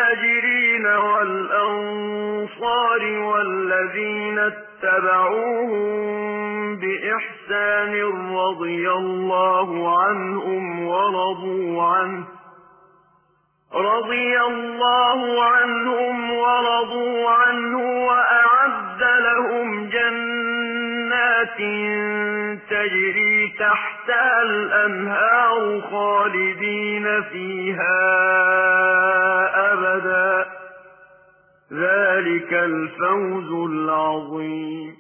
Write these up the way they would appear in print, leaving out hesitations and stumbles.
المهاجرين والأنصار والذين اتبعوهم بإحسان رضي الله عنهم ورضوا عنه وأعد لهم جنات تجري تحتها الأنهار خالدين فيها أبدا ذلك الفوز العظيم.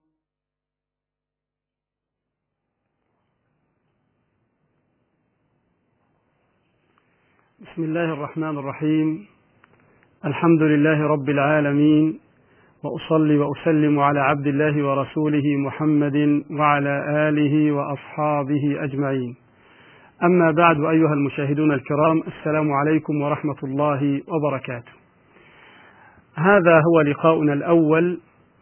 بسم الله الرحمن الرحيم. الحمد لله رب العالمين، وأصلي وأسلم على عبد الله ورسوله محمد وعلى آله وأصحابه أجمعين. أما بعد، أيها المشاهدون الكرام، السلام عليكم ورحمة الله وبركاته. هذا هو لقاؤنا الأول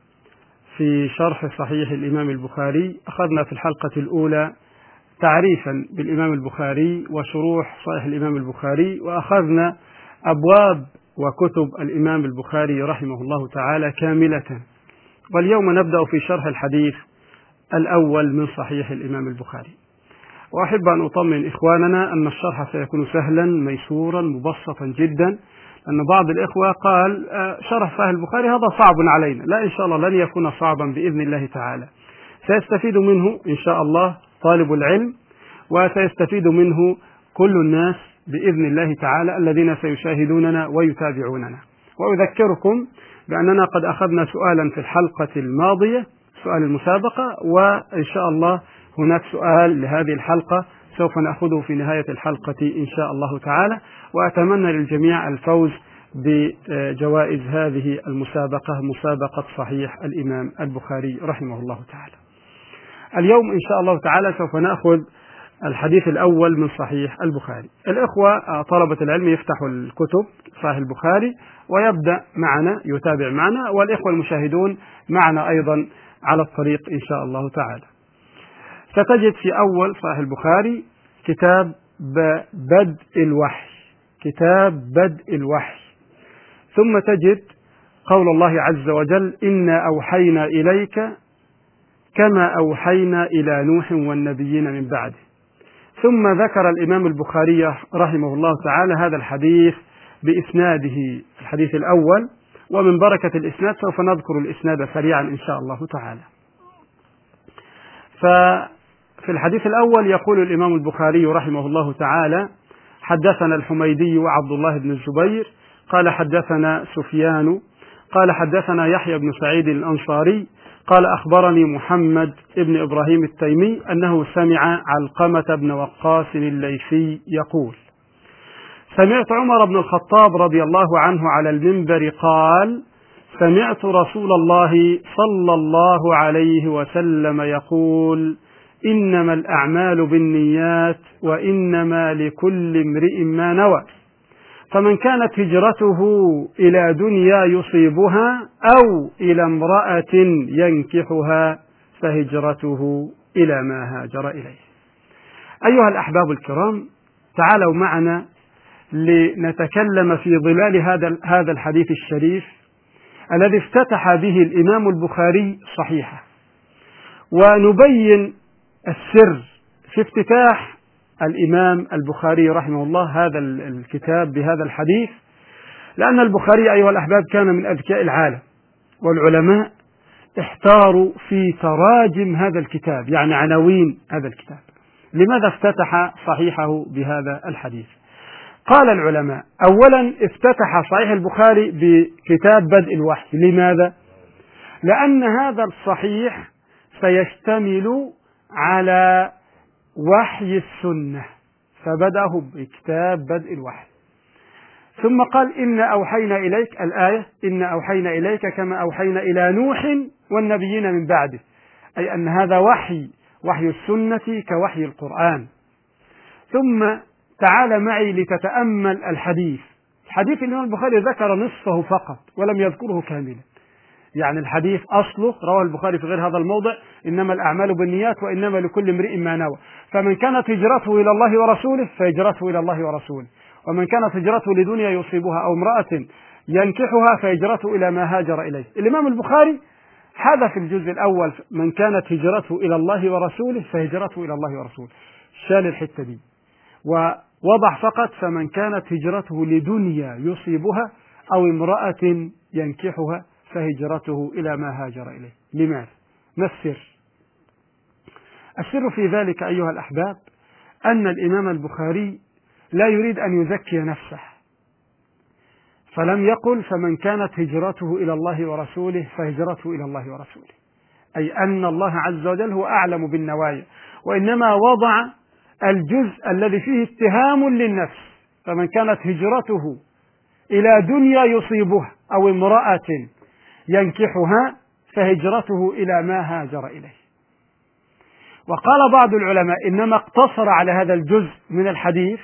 في شرح صحيح الإمام البخاري. أخذنا في الحلقة الأولى تعريفا بالإمام البخاري وشروح صحيح الإمام البخاري، وأخذنا أبواب وكتب الإمام البخاري رحمه الله تعالى كاملة. واليوم نبدأ في شرح الحديث الأول من صحيح الإمام البخاري. وأحب أن أطمن إخواننا أن الشرح سيكون سهلا ميسورا مبسطا جدا، أن بعض الإخوة قال شرح صحيح البخاري هذا صعب علينا. لا، إن شاء الله لن يكون صعبا بإذن الله تعالى. سيستفيد منه إن شاء الله طالب العلم، وسيستفيد منه كل الناس بإذن الله تعالى الذين سيشاهدوننا ويتابعوننا. وأذكركم بأننا قد أخذنا سؤالا في الحلقة الماضية، سؤال المسابقة، وإن شاء الله هناك سؤال لهذه الحلقة سوف نأخذه في نهاية الحلقة إن شاء الله تعالى. وأتمنى للجميع الفوز بجوائز هذه المسابقة، مسابقة صحيح الإمام البخاري رحمه الله تعالى. اليوم إن شاء الله تعالى سوف نأخذ الحديث الأول من صحيح البخاري. الإخوة طلبة العلم يفتحوا الكتب صحيح البخاري ويبدأ معنا، يتابع معنا، والإخوة المشاهدون معنا أيضا على الطريق إن شاء الله تعالى. ستجد في أول صحيح البخاري كتاب بدء الوحي، كتاب بدء الوحي، ثم تجد قول الله عز وجل إنا أوحينا إليك كما أوحينا إلى نوح والنبيين من بعده. ثم ذكر الإمام البخاري رحمه الله تعالى هذا الحديث بإسناده، الحديث الأول، ومن بركة الإسناد سوف نذكر الإسناد سريعا إن شاء الله تعالى. ففي الحديث الأول يقول الإمام البخاري رحمه الله تعالى: حدثنا الحميدي وعبد الله بن الزبير قال حدثنا سفيان قال حدثنا يحيى بن سعيد الأنصاري قال أخبرني محمد بن إبراهيم التيمي أنه سمع علقمة بن وقاص الليثي يقول: سمعت عمر بن الخطاب رضي الله عنه على المنبر قال: سمعت رسول الله صلى الله عليه وسلم يقول: إنما الأعمال بالنيات وإنما لكل امرئ ما نوى، فمن كانت هجرته إلى دنيا يصيبها أو إلى امرأة ينكحها فهجرته إلى ما هاجر إليه. أيها الأحباب الكرام، تعالوا معنا لنتكلم في ظلال هذا الحديث الشريف الذي افتتح به الإمام البخاري صحيحه، ونبين السر في افتتاح الإمام البخاري رحمه الله هذا الكتاب بهذا الحديث. لأن البخاري أيها الأحباب كان من أذكياء العالم، والعلماء احتاروا في تراجم هذا الكتاب، يعني عناوين هذا الكتاب. لماذا افتتح صحيحه بهذا الحديث؟ قال العلماء: أولا افتتح صحيح البخاري بكتاب بدء الوحي. لماذا؟ لأن هذا الصحيح سيشتمل على وحي السنة، فبدأه بكتاب بدء الوحي. ثم قال: إنا أوحينا إليك، الآية إنا أوحينا إليك كما أوحينا إلى نوح والنبيين من بعده، أي أن هذا وحي السنة كوحي القرآن. ثم تعال معي لتتأمل الحديث. حديث الإمام البخاري ذكر نصفه فقط ولم يذكره كاملا، يعني الحديث أصله رواه البخاري في غير هذا الموضع: إنما الأعمال بالنيات وإنما لكل امرئ ما نوى، فمن كانت هجرته إلى الله ورسوله فهجرته إلى الله ورسوله، ومن كانت هجرته لدنيا يصيبها أو امرأة ينكحها فهجرته إلى ما هاجر إليه. الإمام البخاري حذف الجزء الأول من كانت هجرته إلى الله ورسوله فهجرته إلى الله ورسوله، شال الحتة دي ووضع فقط فمن كانت هجرته لدنيا يصيبها أو امرأة ينكحها فهجرته إلى ما هاجر إليه. لماذا؟ ما السر؟ السر في ذلك أيها الأحباب أن الإمام البخاري لا يريد أن يزكي نفسه، فلم يقل فمن كانت هجرته إلى الله ورسوله فهجرته إلى الله ورسوله، أي أن الله عز وجل هو أعلم بالنوايا، وإنما وضع الجزء الذي فيه اتهام للنفس، فمن كانت هجرته إلى دنيا يصيبها أو امرأة ينكحها فهجرته إلى ما هاجر إليه. وقال بعض العلماء إنما اقتصر على هذا الجزء من الحديث.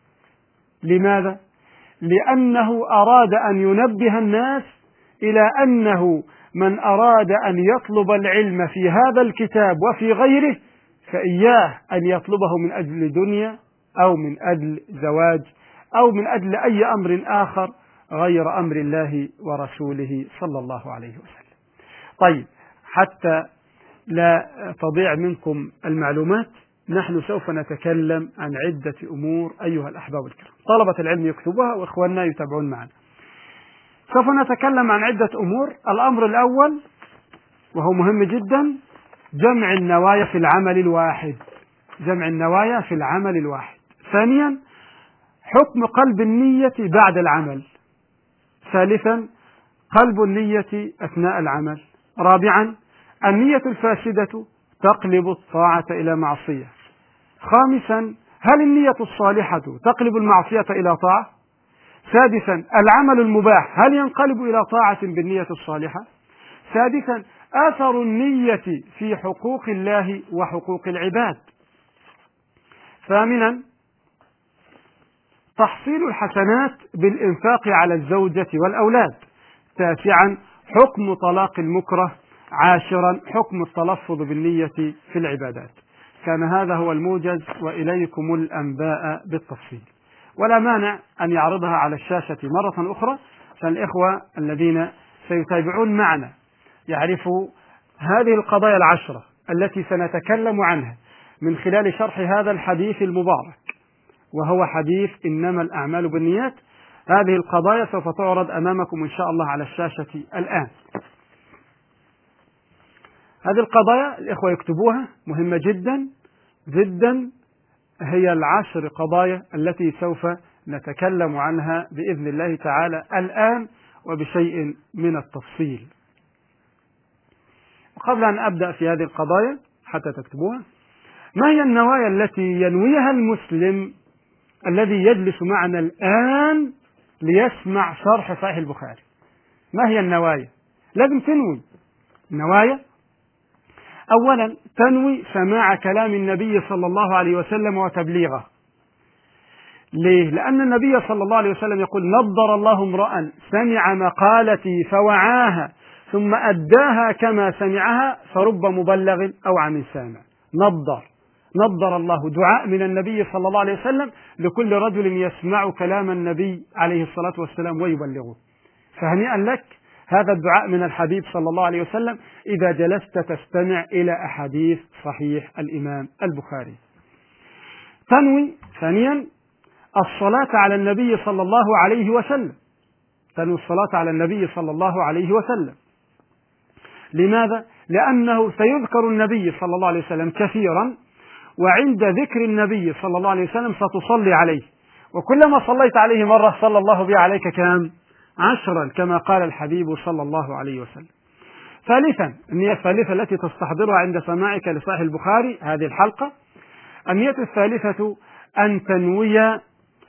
لماذا؟ لأنه أراد أن ينبه الناس إلى أنه من أراد أن يطلب العلم في هذا الكتاب وفي غيره فإياه أن يطلبه من أجل دنيا أو من أجل زواج أو من أجل أي أمر آخر غير أمر الله ورسوله صلى الله عليه وسلم. طيب، حتى لا تضيع منكم المعلومات، نحن سوف نتكلم عن عدة أمور أيها الأحباب الكرام، طلبة العلم يكتبوها وإخواننا يتابعون معنا. سوف نتكلم عن عدة أمور. الأمر الأول وهو مهم جدا جمع النوايا في العمل الواحد، جمع النوايا في العمل الواحد. ثانيا حكم قلب النية بعد العمل. ثالثا قلب النية أثناء العمل. رابعا النية الفاسدة تقلب الطاعة إلى معصية. خامسا هل النية الصالحة تقلب المعصية إلى طاعة؟ سادسا العمل المباح هل ينقلب إلى طاعة بالنية الصالحة؟ سادسا أثر النية في حقوق الله وحقوق العباد. ثامنا تحصيل الحسنات بالإنفاق على الزوجة والأولاد. تاسعا حكم طلاق المكره. عاشرا حكم التلفظ بالنية في العبادات. كان هذا هو الموجز وإليكم الأنباء بالتفصيل، ولا مانع أن يعرضها على الشاشة مرة أخرى عشان الإخوة الذين سيتابعون معنا يعرفوا هذه القضايا العشرة التي سنتكلم عنها من خلال شرح هذا الحديث المبارك، وهو حديث إنما الأعمال بالنيات. هذه القضايا سوف تعرض أمامكم إن شاء الله على الشاشة الآن. هذه القضايا الإخوة يكتبوها، مهمة جدا جدا، هي العشر قضايا التي سوف نتكلم عنها بإذن الله تعالى الآن وبشيء من التفصيل. وقبل أن أبدأ في هذه القضايا حتى تكتبوها، ما هي النوايا التي ينويها المسلم الذي يجلس معنا الآن ليسمع شرح صحيح البخاري؟ ما هي النوايا؟ لازم تنوي النوايا. أولا تنوي سماع كلام النبي صلى الله عليه وسلم وتبليغه. ليه؟ لأن النبي صلى الله عليه وسلم يقول نضر الله امرأ سمع مقالتي فوعاها ثم أداها كما سمعها فرب مبلغ أو عن سامع. نضر الله، دعاء من النبي صلى الله عليه وسلم لكل رجل يسمع كلام النبي عليه الصلاة والسلام ويبلغه. فهنيئا لك، هذا الدعاء من الحبيب صلى الله عليه وسلم إذا جلست تستمع إلى أحاديث صحيح الإمام البخاري. تنوي ثانيا الصلاة على النبي صلى الله عليه وسلم. تنوي الصلاة على النبي صلى الله عليه وسلم. لماذا؟ لأنه سيذكر النبي صلى الله عليه وسلم كثيرا، وعند ذكر النبي صلى الله عليه وسلم ستصلي عليه، وكلما صليت عليه مرة صلى الله بها عليك كم؟ 10 كما قال الحبيب صلى الله عليه وسلم. ثالثا النية الثالثة التي تستحضرها عند سماعك لصحيح البخاري هذه الحلقة، النية الثالثة أن تنوي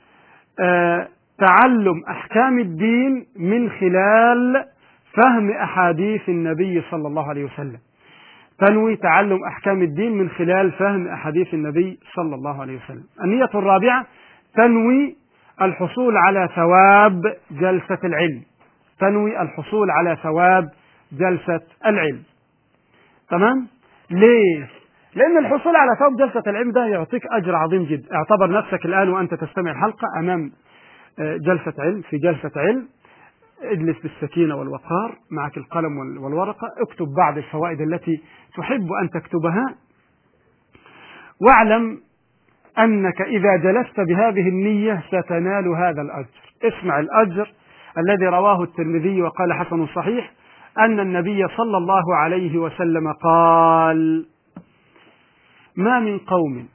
تعلم أحكام الدين من خلال فهم أحاديث النبي صلى الله عليه وسلم. تنوي تعلم أحكام الدين من خلال فهم أحاديث النبي صلى الله عليه وسلم. النية الرابعة تنوي الحصول على ثواب جلسة العلم. تنوي الحصول على ثواب جلسة العلم. تمام؟ ليه؟ لأن الحصول على ثواب جلسة العلم ده يعطيك أجر عظيم جدا. اعتبر نفسك الآن وأنت تستمع الحلقة أمام جلسة علم، في جلسة علم اجلس بالسكينة والوقار، معك القلم والورقة، اكتب بعض الفوائد التي تحب أن تكتبها، واعلم أنك إذا جلست بهذه النية ستنال هذا الأجر. اسمع الأجر الذي رواه الترمذي وقال حسن صحيح، أن النبي صلى الله عليه وسلم قال: ما من قوم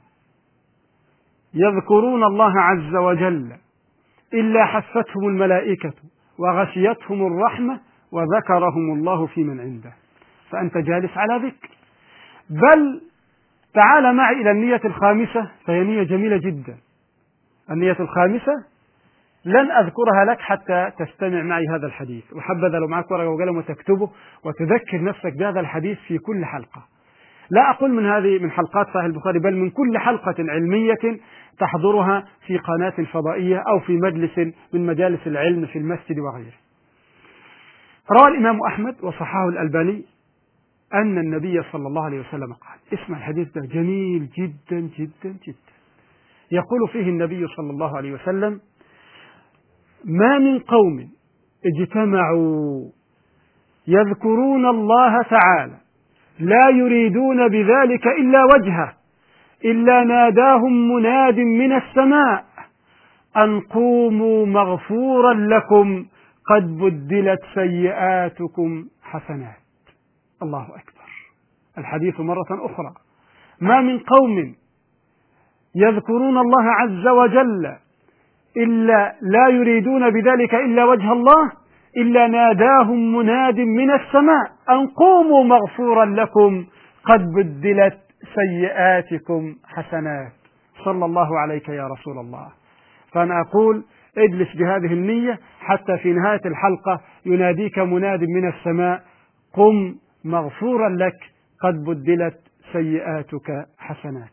يذكرون الله عز وجل إلا حفتهم الملائكة وغشيتهم الرحمة وذكرهم الله في من عنده. فأنت جالس على ذكر. بل تعال معي إلى النية الخامسة، فهي نية جميلة جدا. النية الخامسة لن أذكرها لك حتى تستمع معي هذا الحديث، وحبذا لو معك ورقة وقلم وتكتبه وتذكر نفسك بهذا الحديث في كل حلقة. لا أقول من حلقات صحيح البخاري، بل من كل حلقة علمية تحضرها في قناة فضائية أو في مجلس من مجالس العلم في المسجد وغيره. روى الإمام أحمد وصححه الألباني أن النبي صلى الله عليه وسلم قال، اسمع الحديث ده جميل جدا جدا جدا. يقول فيه النبي صلى الله عليه وسلم: ما من قوم اجتمعوا يذكرون الله تعالى لا يريدون بذلك إلا وجهه إلا ناداهم مناد من السماء أن قوموا مغفورا لكم قد بدلت سيئاتكم حسنات. الله أكبر. الحديث مرة أخرى: ما من قوم يذكرون الله عز وجل إلا لا يريدون بذلك إلا وجه الله إلا ناداهم مناد من السماء أن قوموا مغفورا لكم قد بدلت سيئاتكم حسنات. صلى الله عليك يا رسول الله. فأنا أقول اجلس بهذه النية حتى في نهاية الحلقة يناديك مناد من السماء: قم مغفورا لك قد بدلت سيئاتك حسنات.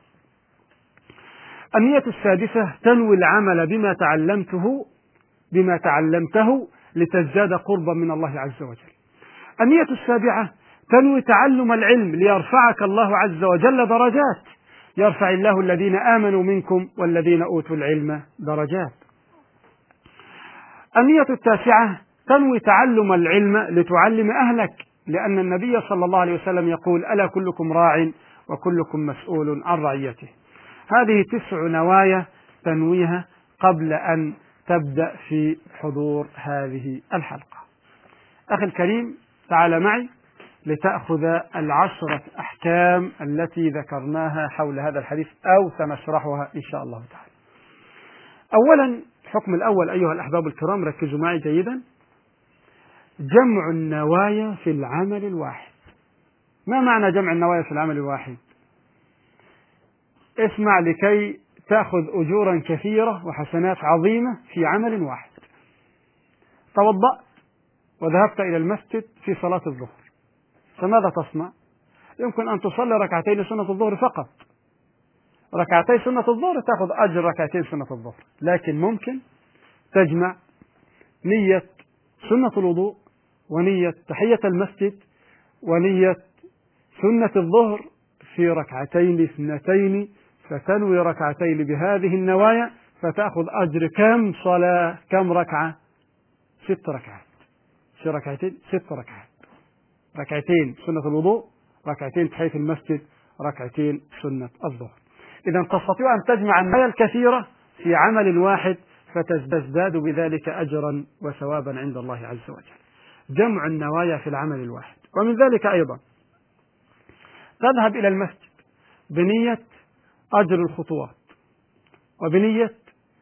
النية السادسة: تنوي العمل بما تعلمته لتزداد قربا من الله عز وجل. النية السابعة: تنوي تعلم العلم ليرفعك الله عز وجل درجات. يرفع الله الذين آمنوا منكم والذين أوتوا العلم درجات. النية التاسعة: تنوي تعلم العلم لتعلم أهلك، لأن النبي صلى الله عليه وسلم يقول: ألا كلكم راع وكلكم مسؤول عن رعيته. هذه 9 نوايا تنويها قبل أن تبدأ في حضور هذه الحلقة. أخي الكريم، تعال معي لتأخذ 10 أحكام التي ذكرناها حول هذا الحديث أو سنشرحها إن شاء الله تعالى. أولا، الحكم الأول أيها الأحباب الكرام، ركزوا معي جيدا: جمع النوايا في العمل الواحد. ما معنى جمع النوايا في العمل الواحد؟ اسمع لكي تأخذ أجورا كثيرة وحسنات عظيمة في عمل واحد. توضأت وذهبت إلى المسجد في صلاة الظهر، فماذا تصنع؟ يمكن أن تصلي ركعتين سنة الظهر فقط. ركعتي سنة الظهر تأخذ أجر ركعتين سنة الظهر، لكن ممكن تجمع نية سنة الوضوء ونية تحية المسجد ونية سنة الظهر في ركعتين اثنتين، فتنوي ركعتين بهذه النوايا فتأخذ أجر كم صلاة، كم ركعة؟ 6 ركعات. في ركعتين 6 ركعات، ركعتين سنة الوضوء، ركعتين تحية المسجد، ركعتين سنة الظهر. إذا تستطيع أن تجمع النوايا الكثيرة في عمل واحد فتزداد بذلك أجرا وثوابا عند الله عز وجل. جمع النوايا في العمل الواحد. ومن ذلك أيضا تذهب إلى المسجد بنية أجر الخطوات، وبنية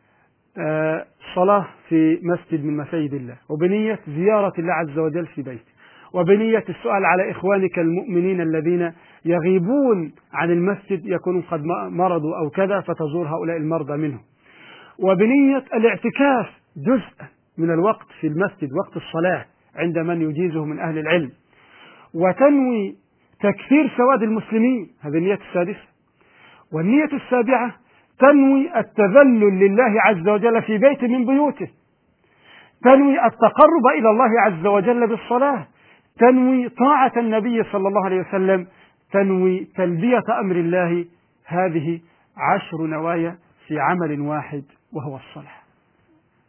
صلاة في مسجد من مساجد الله، وبنية زيارة الله عز وجل في بيته، وبنية السؤال على إخوانك المؤمنين الذين يغيبون عن المسجد، يكونون قد مرضوا أو كذا فتزور هؤلاء المرضى منهم، وبنية الاعتكاف جزء من الوقت في المسجد وقت الصلاة عند من يجيزه من أهل العلم، وتنوي تكثير سواد المسلمين. هذه النية السادسة. والنية السابعة: تنوي التذلل لله عز وجل في بيت من بيوته، تنوي التقرب إلى الله عز وجل بالصلاة، تنوي طاعة النبي صلى الله عليه وسلم، تنوي تلبية أمر الله. هذه 10 نوايا في عمل واحد وهو الصلاة.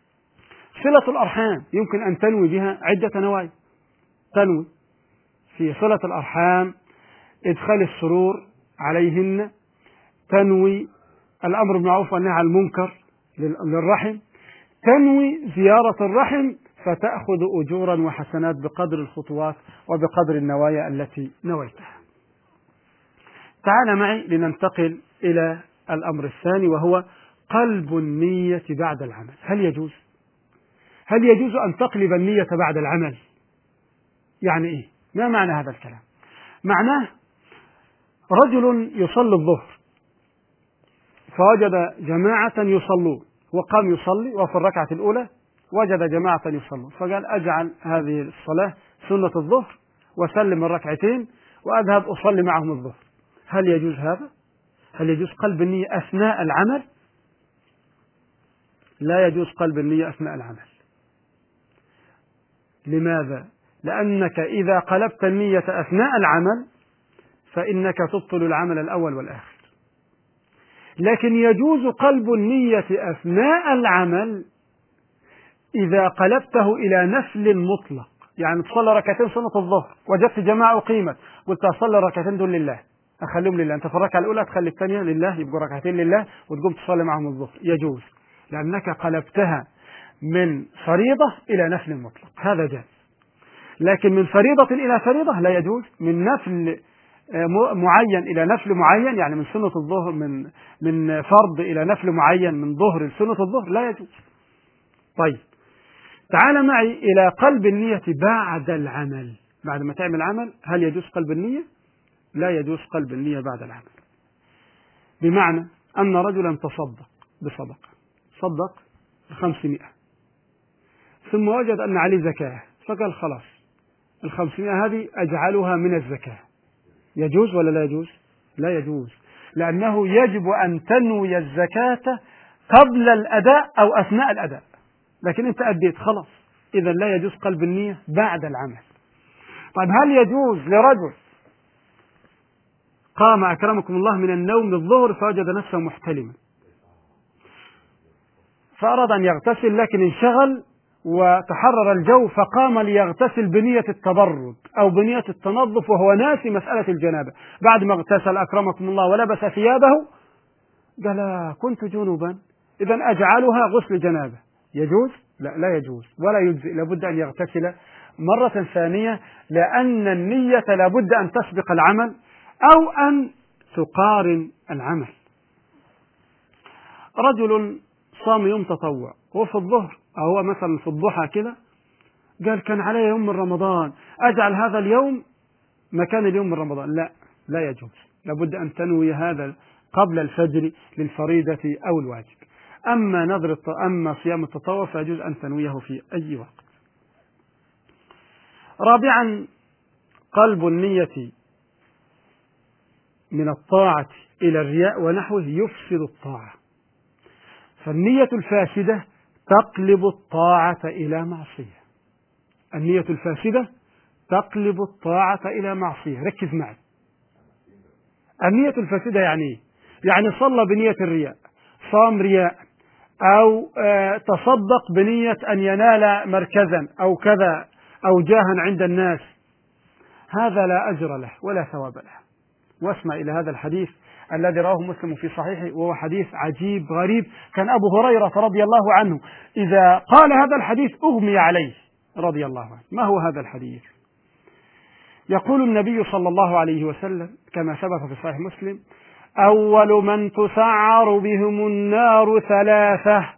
صلة الأرحام يمكن أن تنوي بها عدة نوايا. تنوي في صلة الأرحام إدخال السرور عليهن، تنوي الأمر بالمعروف والنهي عن المنكر للرحم، تنوي زيارة الرحم فتأخذ أجورا وحسنات بقدر الخطوات وبقدر النوايا التي نويتها. تعال معي لننتقل إلى الأمر الثاني، وهو قلب النية بعد العمل. هل يجوز أن تقلب النية بعد العمل؟ يعني إيه؟ ما معنى هذا الكلام؟ معناه رجل يصلي الظهر فوجد جماعة يصلون، وقام يصلي، وفي الركعة الأولى وجد جماعة يصلون، فقال أجعل هذه الصلاة سنة الظهر وسلم الركعتين وأذهب أصلي معهم الظهر. هل يجوز هذا؟ هل يجوز قلب النية أثناء العمل؟ لا يجوز قلب النية أثناء العمل. لماذا؟ لأنك إذا قلبت النية أثناء العمل فإنك تبطل العمل الأول والآخر. لكن يجوز قلب النية أثناء العمل إذا قلبته إلى نفل مطلق. يعني تصلي ركعتين سنة الظهر، وجدت جماعة أقيمت، قلت أصلي الركعتين دول لله، أخليهم لله. أنت في الركعة الأولى تخلي الثانية لله، يبقوا ركعتين لله، وتقوم تصلي معهم الظهر. يجوز، لأنك قلبتها من فريضة إلى نفل مطلق، هذا جائز. لكن من فريضة إلى فريضة لا يجوز، من نفل معين إلى نفل معين، يعني من سنة الظهر من فرض إلى نفل معين، من ظهر لسنة الظهر، لا يجوز. طيب تعال معي إلى قلب النية بعد العمل. بعد ما تعمل عمل هل يجوز قلب النية؟ لا يجوز قلب النية بعد العمل. بمعنى أن رجلا تصدق بصدقة، صدق ب500، ثم وجد أن عليه زكاة، فقال خلاص 500 هذه أجعلها من الزكاة. يجوز ولا لا يجوز؟ لا يجوز، لأنه يجب أن تنوي الزكاة قبل الأداء أو أثناء الأداء، لكن أنت أديت خلاص، إذا لا يجوز قلب النية بعد العمل. طيب هل يجوز لرجل قام أكرمكم الله من النوم الظهر فوجد نفسه محتلما، فأراد أن يغتسل لكن انشغل وتحرر الجو فقام ليغتسل بنية التبرد أو بنية التنظف وهو ناسي مسألة الجنابة، بعد ما اغتسل أكرمكم الله ولبس ثيابه قال كنت جنوبا، إذا أجعلها غسل جنابة. يجوز؟ لا يجوز ولا يجزئ، لابد أن يغتسل مرة ثانية، لأن النية لابد أن تسبق العمل أو أن تقارن العمل. رجل صام يوم تطوع وفي الظهر أو مثلا في الضحى كده قال كان علي يوم من رمضان، أجعل هذا اليوم مكان اليوم من رمضان. لا يجوز، لابد أن تنوي هذا قبل الفجر للفريضة أو الواجب. أما صيام التطوع فيجوز أن تنويه في أي وقت. رابعا قلب النية من الطاعة إلى الرياء ونحوه يفسد الطاعة، فالنية الفاسدة تقلب الطاعة إلى معصية. النية الفاسدة تقلب الطاعة إلى معصية. ركز معي، النية الفاسدة يعني يعني صلى بنية الرياء، صام رياء، أو تصدق بنية أن ينال مركزا أو كذا أو جاها عند الناس، هذا لا أجر له ولا ثواب له. واسمع إلى هذا الحديث الذي رواه مسلم في صحيحه، وهو حديث عجيب غريب. كان أبو هريرة رضي الله عنه إذا قال هذا الحديث أغمي عليه رضي الله عنه. ما هو هذا الحديث؟ يقول النبي صلى الله عليه وسلم كما ثبت في صحيح مسلم: أول من تسعر بهم النار ثلاثة.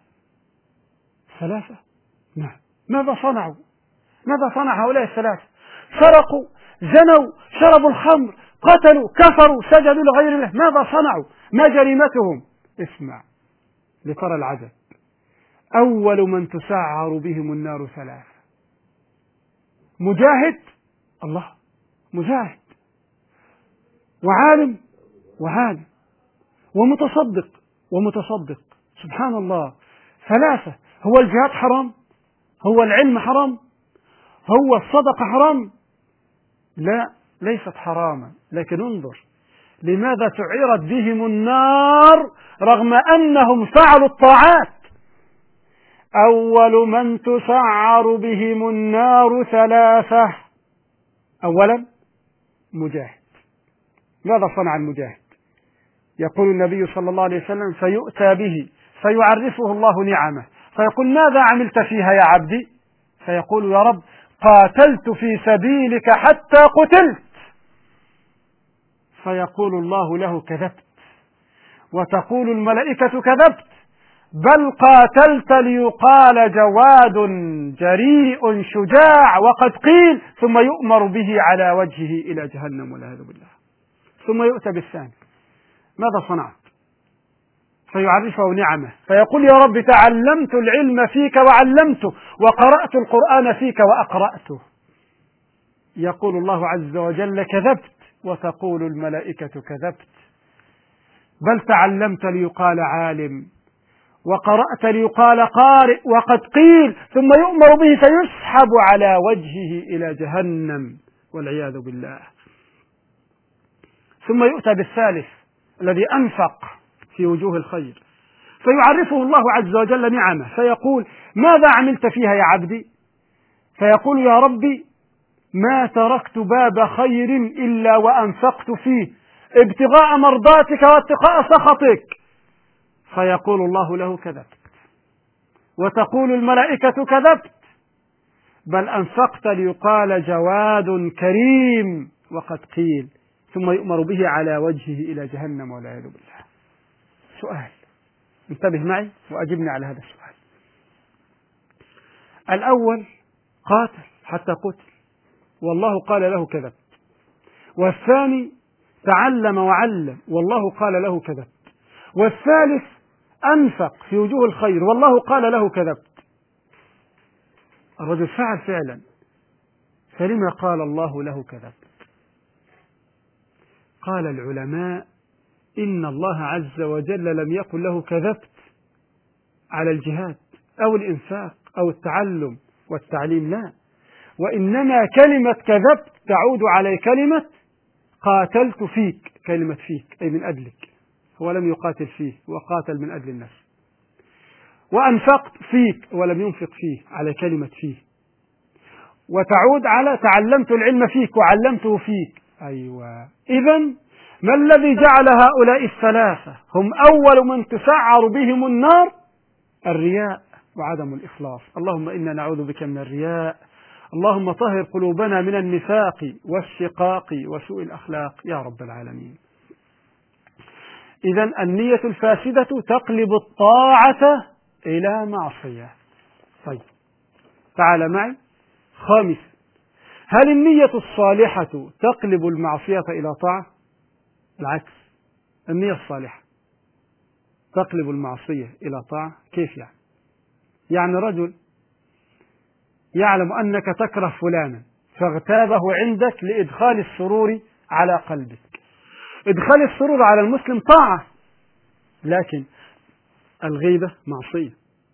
نعم. ماذا صنع هؤلاء الثلاثة؟ سرقوا، زنوا، شربوا الخمر، قتلوا، كفروا، سجدوا لغير الله. ماذا صنعوا؟ ما جريمتهم؟ اسمع لترى العجب. أول من تسعر بهم النار ثلاثة: مجاهد، الله، مجاهد، وعالم، ومتصدق. سبحان الله، ثلاثة. هو الجهاد حرام؟ هو العلم حرام؟ هو الصدقة حرام؟ لا، ليست حراما، لكن انظر لماذا سعرت بهم النار رغم أنهم فعلوا الطاعات. أول من تسعر بهم النار ثلاثة. أولا مجاهد. ماذا صنع المجاهد؟ يقول النبي صلى الله عليه وسلم: فيؤتى به فيعرفه الله نعمه فيقول: ماذا عملت فيها يا عبدي؟ فيقول: يا رب قاتلت في سبيلك حتى قتلت. فيقول الله له: كذبت. وتقول الملائكة: كذبت، بل قاتلت ليقال جواد جريء شجاع وقد قيل، ثم يؤمر به على وجهه إلى جهنم والعياذ بالله. ثم يؤتى بالثاني: ماذا صنعت؟ فيعرفه نعمه فيقول: يا رب تعلمت العلم فيك وعلمته، وقرأت القرآن فيك وأقرأته. يقول الله عز وجل: كذبت. وتقول الملائكة: كذبت، بل تعلمت ليقال عالم، وقرأت ليقال قارئ وقد قيل، ثم يؤمر به فيسحب على وجهه إلى جهنم والعياذ بالله. ثم يؤتى بالثالث الذي أنفق في وجوه الخير فيعرفه الله عز وجل نعمه فيقول: ماذا عملت فيها يا عبدي؟ فيقول: يا ربي ما تركت باب خير إلا وأنفقت فيه ابتغاء مرضاتك واتقاء سخطك. فيقول الله له: كذبت. وتقول الملائكة: كذبت، بل أنفقت ليقال جواد كريم وقد قيل، ثم يؤمر به على وجهه إلى جهنم والعياذ بالله. سؤال، انتبه معي وأجبني على هذا السؤال. الأول قاتل حتى قتل والله قال له: كذبت. والثاني تعلم وعلم والله قال له: كذبت. والثالث أنفق في وجوه الخير والله قال له: كذبت. الرجل فعل فعلا، فلما قال الله له: كذبت؟ قال العلماء: إن الله عز وجل لم يقل له كذبت على الجهاد أو الإنفاق أو التعلم والتعليم، لا، وإنما كلمة كذبت تعود على كلمة قاتلت فيك. كلمة فيك أي من أجلك، هو لم يقاتل فيه، وقاتل من أجل النفس. وأنفقت فيك ولم ينفق فيه، على كلمة فيه. وتعود على تعلمت العلم فيك وعلمته فيك. أيوة، إذن ما الذي جعل هؤلاء الثلاثة هم أول من تسعر بهم النار؟ الرياء وعدم الإخلاص. اللهم إنا نعوذ بك من الرياء، اللهم طهر قلوبنا من النفاق والشقاق وسوء الأخلاق يا رب العالمين. إذن النية الفاسدة تقلب الطاعة إلى معصية. طيب تعال معي. خامسا، هل النية الصالحة تقلب المعصية إلى طاعة؟ العكس، النية الصالحة تقلب المعصية إلى طاعة. كيف يعني؟ يعني رجل يعلم أنك تكره فلانا فاغتابه عندك لإدخال السرور على قلبك. إدخال السرور على المسلم طاعة، لكن الغيبة معصية.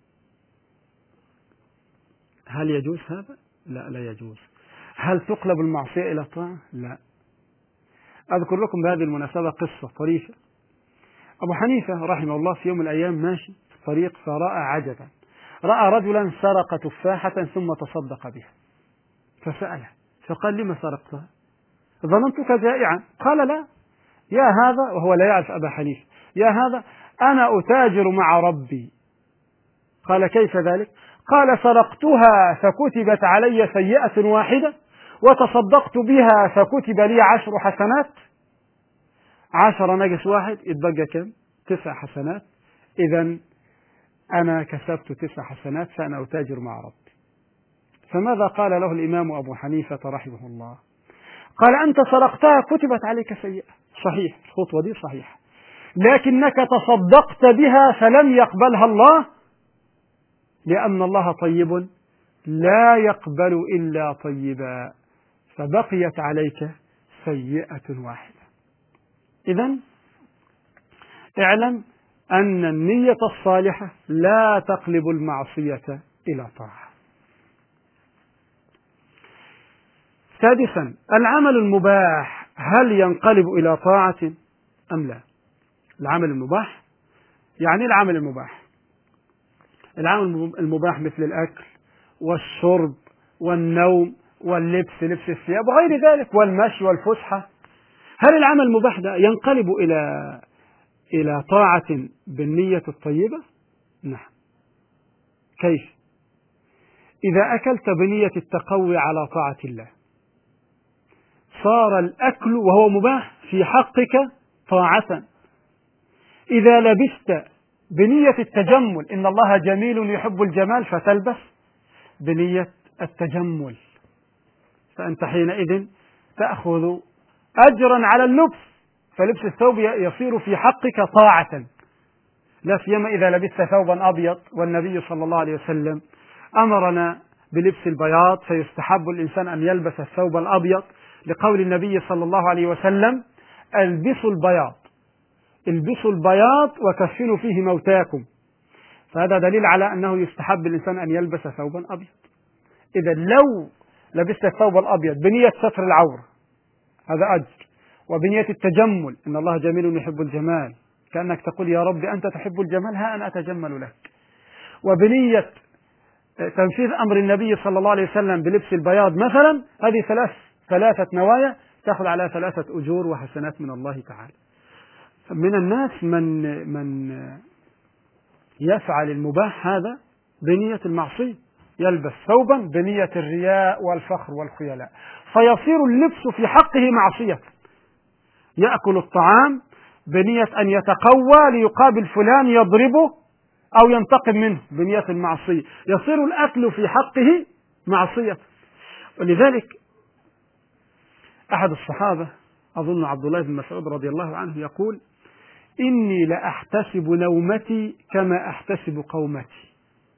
هل يجوز هذا؟ لا، لا يجوز. هل تقلب المعصية إلى طاعة؟ لا. أذكر لكم بهذه المناسبة قصة طريفة. أبو حنيفة رحمه الله في يوم من الأيام ماشي في الطريق فرأى عجبا، رأى رجلا سرق تفاحة ثم تصدق بها، فسأله فقال: لما سرقتها؟ ظننتك جائعا. قال: لا يا هذا، وهو لا يعرف أبا حنيفة، يا هذا أنا أتاجر مع ربي. قال: كيف ذلك؟ قال: سرقتها فكتبت علي سيئة واحدة، وتصدقت بها فكتب لي 10 حسنات. 10 ناقص 1 يتبقى كم؟ 9 حسنات. إذن أنا كسبت 9 حسنات، فأنا أتاجر مع ربي. فماذا قال له الإمام أبو حنيفة رحمه الله؟ قال: أنت سرقتها كتبت عليك سيئة، صحيح، الخطوة دي صحيحة، لكنك تصدقت بها فلم يقبلها الله، لأن الله طيب لا يقبل إلا طيبا، فبقيت عليك سيئة واحدة. إذن اعلم أن النية الصالحة لا تقلب المعصية إلى طاعة. سادسا، العمل المباح هل ينقلب إلى طاعة أم لا؟ العمل المباح، يعني العمل المباح العمل المباح مثل الأكل والشرب والنوم واللبس، لبس الثياب وغير ذلك، والمشي والفسحة. هل العمل المباح ده ينقلب إلى طاعة بالنية الطيبة؟ نعم. كيف؟ إذا أكلت بنية التقوي على طاعة الله صار الأكل وهو مباح في حقك طاعة. إذا لبست بنية التجمل، إن الله جميل يحب الجمال، فتلبس بنية التجمل، فأنت حينئذ تأخذ أجرا على اللبس، فلبس الثوب يصير في حقك طاعة. لا سيما إذا لبست ثوبا أبيض، والنبي صلى الله عليه وسلم أمرنا بلبس البياض، فيستحب الإنسان أن يلبس الثوب الأبيض لقول النبي صلى الله عليه وسلم: البسوا البياض، البسوا البياض وكفنوا فيه موتاكم. فهذا دليل على أنه يستحب الإنسان أن يلبس ثوبا أبيض. إذا لو لبست الثوب الأبيض بنية ستر العورة هذا أجر، وبنية التجمل، إن الله جميل يحب الجمال، كأنك تقول يا رب أنت تحب الجمال، ها أنا أتجمل لك. وبنية تنفيذ أمر النبي صلى الله عليه وسلم بلبس البياض مثلا، هذه ثلاثة نوايا تأخذ على 3 أجور وحسنات من الله تعالى. من الناس من يفعل المباح هذا بنية المعصية، يلبس ثوبا بنية الرياء والفخر والخيلاء، فيصير اللبس في حقه معصية. يأكل الطعام بنية أن يتقوى ليقابل فلان يضربه أو ينتقم منه بنية المعصية، يصير الأكل في حقه معصية. ولذلك أحد الصحابة أظن عبد الله بن مسعود رضي الله عنه يقول: إني لأحتسب نومتي كما أحتسب قومتي.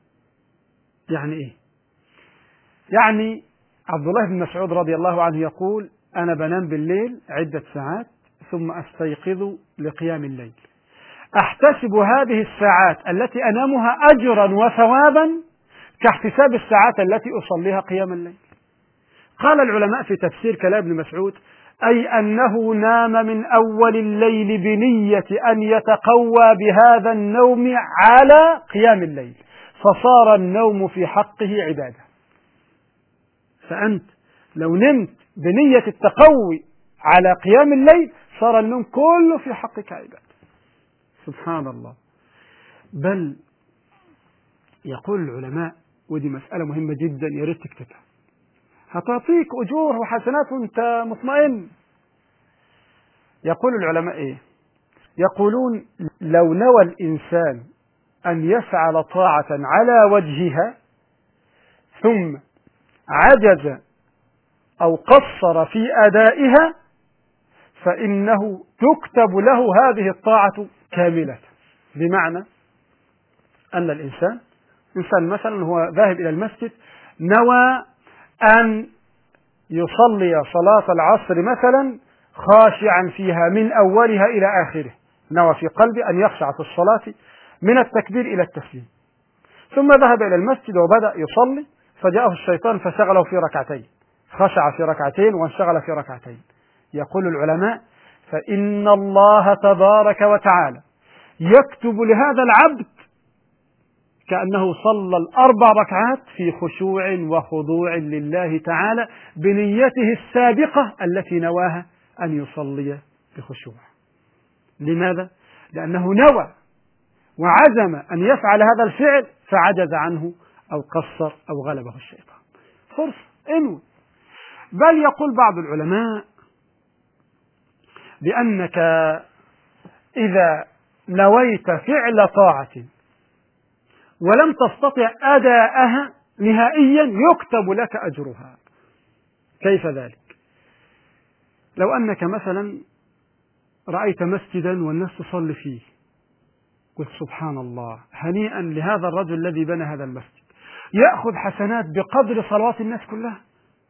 يعني إيه؟ يعني عبد الله بن مسعود رضي الله عنه يقول: أنا بنام بالليل عدة ساعات ثم أستيقظ لقيام الليل، أحتسب هذه الساعات التي أنامها أجرا وثوابا كاحتساب الساعات التي أصليها قيام الليل. قال العلماء في تفسير كلام ابن مسعود: أي أنه نام من أول الليل بنية أن يتقوى بهذا النوم على قيام الليل، فصار النوم في حقه عبادة. فأنت لو نمت بنية التقوي على قيام الليل صار النوم كله في حقك عبادة. سبحان الله. بل يقول العلماء، ودي مسألة مهمة جدا يا ريت تكتبها، هتعطيك أجور وحسنات وأنت مطمئن. يقول العلماء إيه؟ يقولون: لو نوى الإنسان أن يفعل طاعة على وجهها ثم عجز أو قصر في أدائها فإنه تكتب له هذه الطاعة كاملة. بمعنى أن الإنسان مثلا هو ذاهب إلى المسجد، نوى أن يصلي صلاة العصر مثلا خاشعا فيها من أولها إلى آخره، نوى في قلبه أن يخشع في الصلاة من التكبير إلى التسليم، ثم ذهب إلى المسجد وبدأ يصلي، فجاءه الشيطان فشغله في ركعتين، خشع في ركعتين وانشغل في ركعتين. يقول العلماء: فإن الله تبارك وتعالى يكتب لهذا العبد كأنه صلى 4 ركعات في خشوع وخضوع لله تعالى بنيته السابقة التي نواها أن يصلي بخشوع. لماذا؟ لأنه نوى وعزم أن يفعل هذا الفعل فعجز عنه أو قصر أو غلبه الشيطان. فرصة انوي. بل يقول بعض العلماء بأنك إذا نويت فعل طاعة ولم تستطع أداءها نهائيا يكتب لك أجرها. كيف ذلك؟ لو أنك مثلا رأيت مسجدا والناس تصلي فيه، قلت سبحان الله، هنيئا لهذا الرجل الذي بنى هذا المسجد، يأخذ حسنات بقدر صلوات الناس كلها،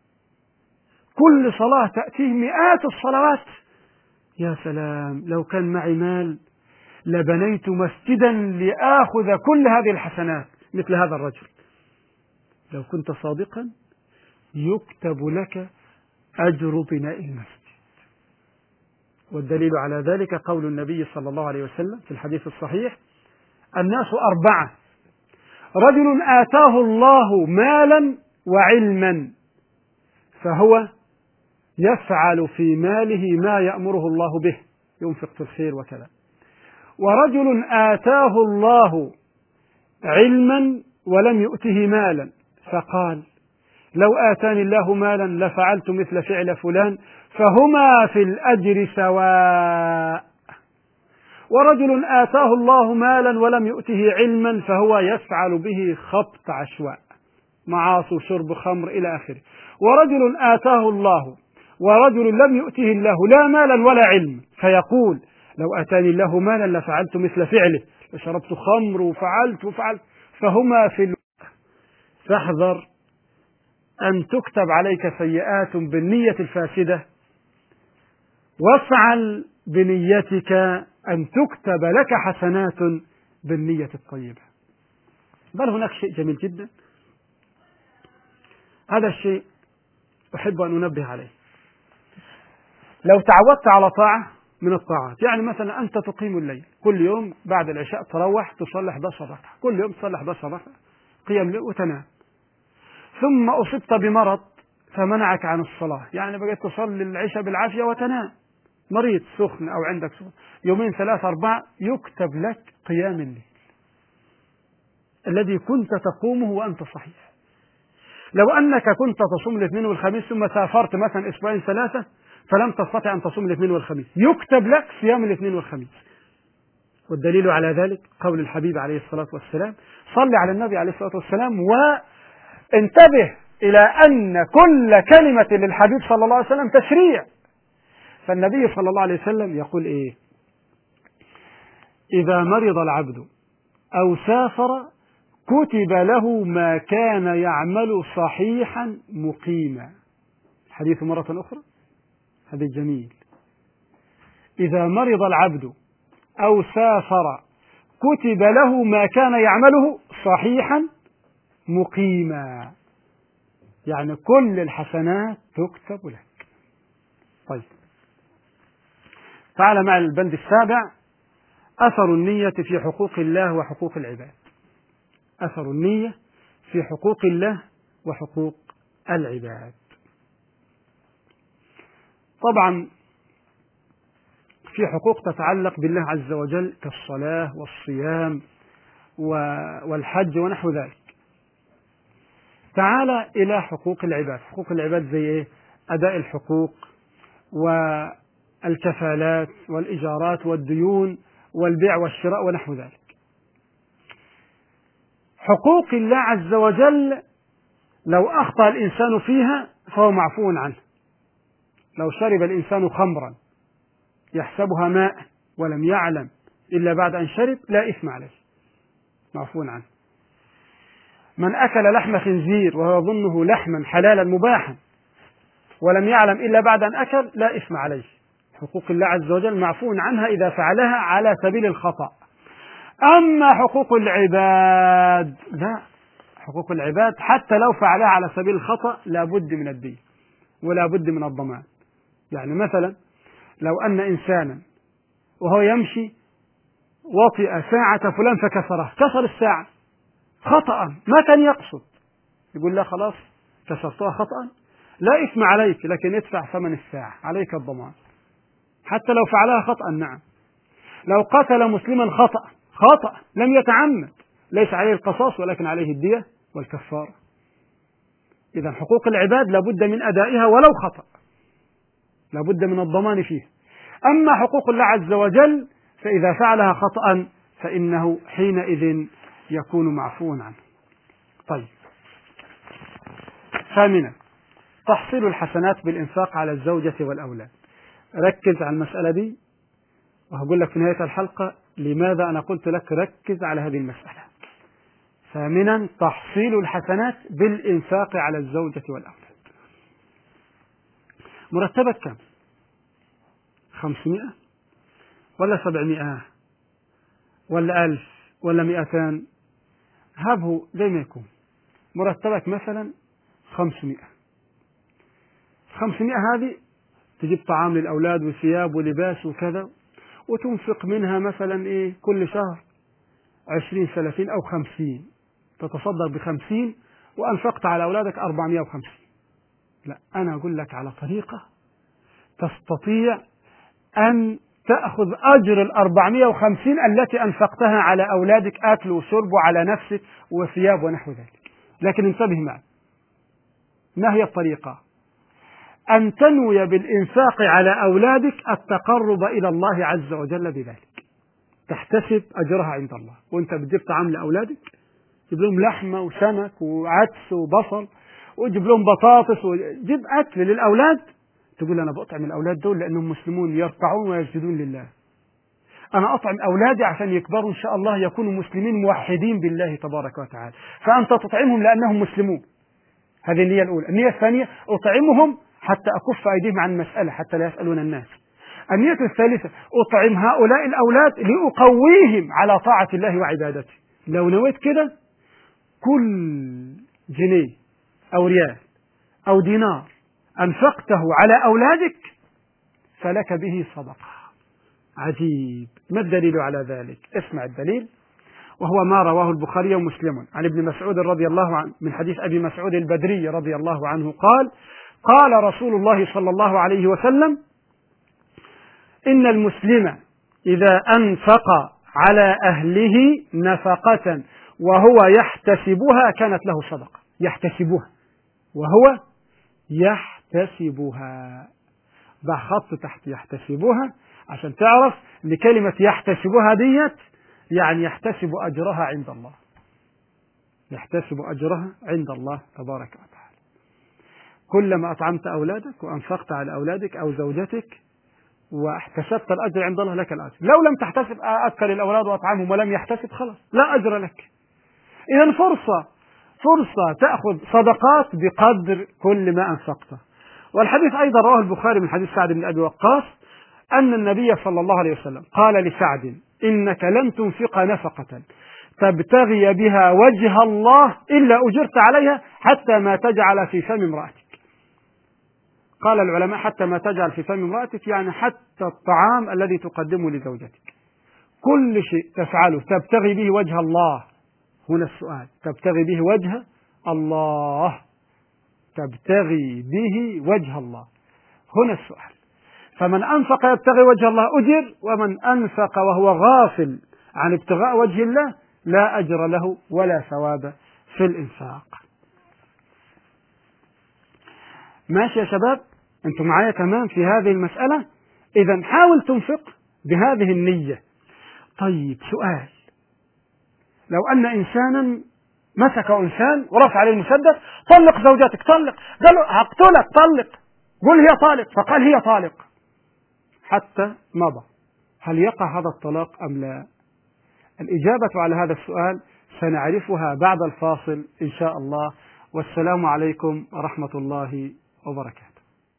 كل صلاة تأتيه مئات الصلوات. يا سلام، لو كان معي مال لبنيت مسجدا لآخذ كل هذه الحسنات مثل هذا الرجل. لو كنت صادقا يكتب لك أجر بناء المسجد. والدليل على ذلك قول النبي صلى الله عليه وسلم في الحديث الصحيح: الناس 4، رجل آتاه الله مالا وعلما فهو يفعل في ماله ما يأمره الله به، ينفق في الخير وكذا. ورجل آتاه الله علما ولم يؤته مالا فقال لو آتاني الله مالا لفعلت مثل فعل فلان، فهما في الأجر سواء. ورجل آتاه الله مالا ولم يؤته علما فهو يفعل به خبط عشواء، معاصي وشرب خمر إلى آخره. ورجل آتاه الله ورجل لم يؤته الله لا مالا ولا علم فيقول لو آتاني الله مالا لفعلت مثل فعله، فشربت خمر وفعلت فهما في فاحذر أن تكتب عليك سيئات بالنية الفاسدة، وافعل بنيتك أن تكتب لك حسنات بالنية الطيبة. بل هناك شيء جميل جدا، هذا الشيء أحب أن أنبه عليه. لو تعودت على طاعة من الطاعات، يعني مثلا أنت تقيم الليل كل يوم بعد العشاء، تروح تصلي 11 ركعة كل يوم، تصلي 11 ركعة قيام الليل وتنام، ثم أصبت بمرض فمنعك عن الصلاة، يعني بقيت تصلي العشاء بالعافية وتنام، مريض سخن أو عندك سخن، يومين 3 4 يكتب لك قيام الليل الذي كنت تقومه وأنت صحيح. لو أنك كنت تصوم الاثنين والخميس ثم سافرت مثلا 2 3 فلم تستطع أن تصوم الاثنين والخميس، يكتب لك صيام الاثنين والخميس. والدليل على ذلك قول الحبيب عليه الصلاة والسلام، صل على النبي عليه الصلاة والسلام، وانتبه إلى أن كل كلمة للحبيب صلى الله عليه وسلم تشريع. فالنبي صلى الله عليه وسلم يقول إيه؟ إذا مرض العبد أو سافر كتب له ما كان يعمل صحيحا مقيما. حديث مرة أخرى، هذا جميل. إذا مرض العبد أو سافر كتب له ما كان يعمله صحيحا مقيما، يعني كل الحسنات تكتب لك. طيب تعال مع البند السابع، أثر النية في حقوق الله وحقوق العباد. أثر النية في حقوق الله وحقوق العباد. طبعا في حقوق تتعلق بالله عز وجل كالصلاة والصيام والحج ونحو ذلك. تعال إلى حقوق العباد. حقوق العباد زي إيه؟ أداء الحقوق والكفالات والإيجارات والديون والبيع والشراء ونحو ذلك. حقوق الله عز وجل لو أخطأ الإنسان فيها فهو معفو عنه. لو شرب الإنسان خمرا يحسبها ماء ولم يعلم إلا بعد أن شرب لا إثم عليه، معفو عنه. من أكل لحم خنزير وهو يظنه لحما حلالا مباحا ولم يعلم إلا بعد أن أكل لا إثم عليه. حقوق الله عز وجل معفو عنها إذا فعلها على سبيل الخطأ. أما حقوق العباد لا، حقوق العباد حتى لو فعلها على سبيل الخطأ لا بد من الدين ولا بد من الضمان. يعني مثلا لو أن إنسانا وهو يمشي وطئ ساعة فلان فكسرها، كسر الساعة خطأ ما كان يقصد، يقول لا خلاص كسرتها خطأ لا إثم عليك، لكن ادفع ثمن الساعة، عليك الضمان حتى لو فعلها خطأ. نعم. لو قتل مسلما خطأ لم يتعمد ليس عليه القصاص ولكن عليه الدية والكفارة. إذن حقوق العباد لابد من أدائها ولو خطأ، لابد من الضمان فيه. أما حقوق الله عز وجل فإذا فعلها خطأ فإنه حينئذ يكون معفوا عنه. طيب، ثامنا تحصيل الحسنات بالإنفاق على الزوجة والأولاد. ركز على المسألة دي، وهقول لك في نهاية الحلقة لماذا أنا قلت لك ركز على هذه المسألة. ثامنا تحصيل الحسنات بالإنفاق على الزوجة والأولاد. مرتبك كم؟ 500 ولا 700 ولا 1000 ولا 200؟ هابه زي ما يكون. مرتبك مثلا 500 هذه تجيب طعام للأولاد وثياب ولباس وكذا، وتنفق منها مثلا كل شهر 20 30 أو 50، تتصدق ب50 وأنفقت على أولادك 450. لا، أنا أقول لك على طريقة تستطيع أن تأخذ أجر 450 التي أنفقتها على أولادك، أكل وشرب وعلى نفسك وثياب ونحو ذلك. لكن انتبه معي، ما هي الطريقة؟ أن تنوي بالإنفاق على أولادك التقرب إلى الله عز وجل بذلك، تحتسب أجرها عند الله. وأنت بتجيب طعام لأولادك، تجيب لهم لحمة وسمك وعدس وبصل، وتجيب لهم بطاطس، وجيب أكل للأولاد، تقول أنا بأطعم الأولاد دول لأنهم مسلمون يركعون ويسجدون لله. أنا أطعم أولادي عشان يكبروا إن شاء الله يكونوا مسلمين موحدين بالله تبارك وتعالى، فأنت تطعمهم لأنهم مسلمون. هذه النية الأولى. النية الثانية أطعمهم حتى أكف أيديهم عن مسألة حتى لا يسألون الناس. النية الثالثة أطعم هؤلاء الأولاد لأقويهم على طاعة الله وعبادته. لو نويت كده كل جنيه أو ريال أو دينار أنفقته على أولادك فلك به صدقة. عجيب. ما الدليل على ذلك؟ اسمع الدليل، وهو ما رواه البخاري ومسلم عن ابن مسعود رضي الله عنه من حديث أبي مسعود البدري رضي الله عنه قال: قال رسول الله صلى الله عليه وسلم: إن المسلم إذا أنفق على أهله نفقة وهو يحتسبها كانت له صدقة. يحتسبها وهو يحتسبها، بخط تحت يحتسبها عشان تعرف ان كلمة يحتسبها ديت يعني يحتسب أجرها عند الله، يحتسب أجرها عند الله تبارك وتعالى. كلما أطعمت أولادك وأنفقت على أولادك أو زوجتك واحتسبت الأجر عند الله لك الأجر. لو لم تحتسب أكل الأولاد وأطعمهم ولم يحتسب خلاص لا أجر لك. إذن فرصة تأخذ صدقات بقدر كل ما أنفقته. والحديث أيضا رواه البخاري من حديث سعد بن أبي وقاص أن النبي صلى الله عليه وسلم قال لسعد: إنك لن تنفق نفقة تبتغي بها وجه الله إلا أجرت عليها حتى ما تجعل في فم امرأتك. قال العلماء: حتى ما تجعل في فم امرأتك يعني حتى الطعام الذي تقدمه لزوجتك، كل شيء تفعله تبتغي به وجه الله. هنا السؤال: تبتغي به وجه الله، تبتغي به وجه الله، هنا السؤال. فمن أنفق يبتغي وجه الله أجر، ومن أنفق وهو غافل عن ابتغاء وجه الله لا أجر له ولا ثواب في الإنفاق. ماشي يا شباب؟ أنتم معايا تمام في هذه المسألة؟ إذن حاول تنفق بهذه النية. طيب سؤال: لو أن إنسانا مسك إنسان ورفع عليه المسدس: طلق زوجتك، طلق، قال له هقتلك، طلق، قل هي طالق، فقال هي طالق حتى مضى، هل يقع هذا الطلاق أم لا؟ الإجابة على هذا السؤال سنعرفها بعد الفاصل إن شاء الله. والسلام عليكم ورحمة الله وبركاته.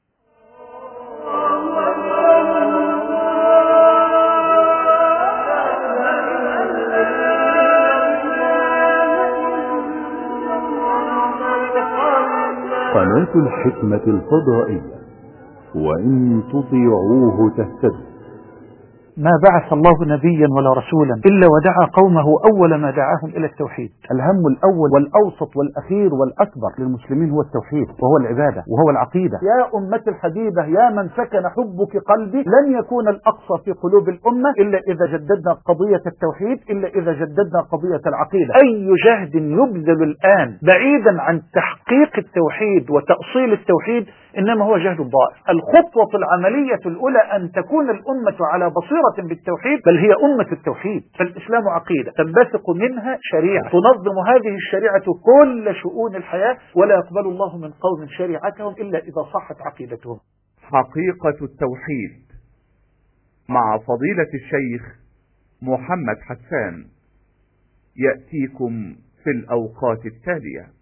قناة الحكمة الفضائية، وإن تطيعوه تهتدوا. ما بعث الله نبيا ولا رسولا إلا ودعا قومه أول ما دعاهم إلى التوحيد. الهم الأول والأوسط والأخير والأكبر للمسلمين هو التوحيد، وهو العبادة، وهو العقيدة. يا أمة الحبيبة، يا من سكن حبك قلبي، لن يكون الأقصى في قلوب الأمة إلا إذا جددنا قضية التوحيد، إلا إذا جددنا قضية العقيدة. أي جهد يبذل الآن بعيدا عن تحقيق التوحيد وتأصيل التوحيد إنما هو جهد ضائع. الخطوة العملية الأولى أن تكون الأمة على بصيرة بالتوحيد، بل هي أمة التوحيد. فالإسلام عقيدة تنبثق منها شريعة تنظم هذه الشريعة كل شؤون الحياة، ولا يقبل الله من قوم شريعتهم إلا إذا صحت عقيدتهم. حقيقة التوحيد مع فضيلة الشيخ محمد حسان يأتيكم في الأوقات التالية.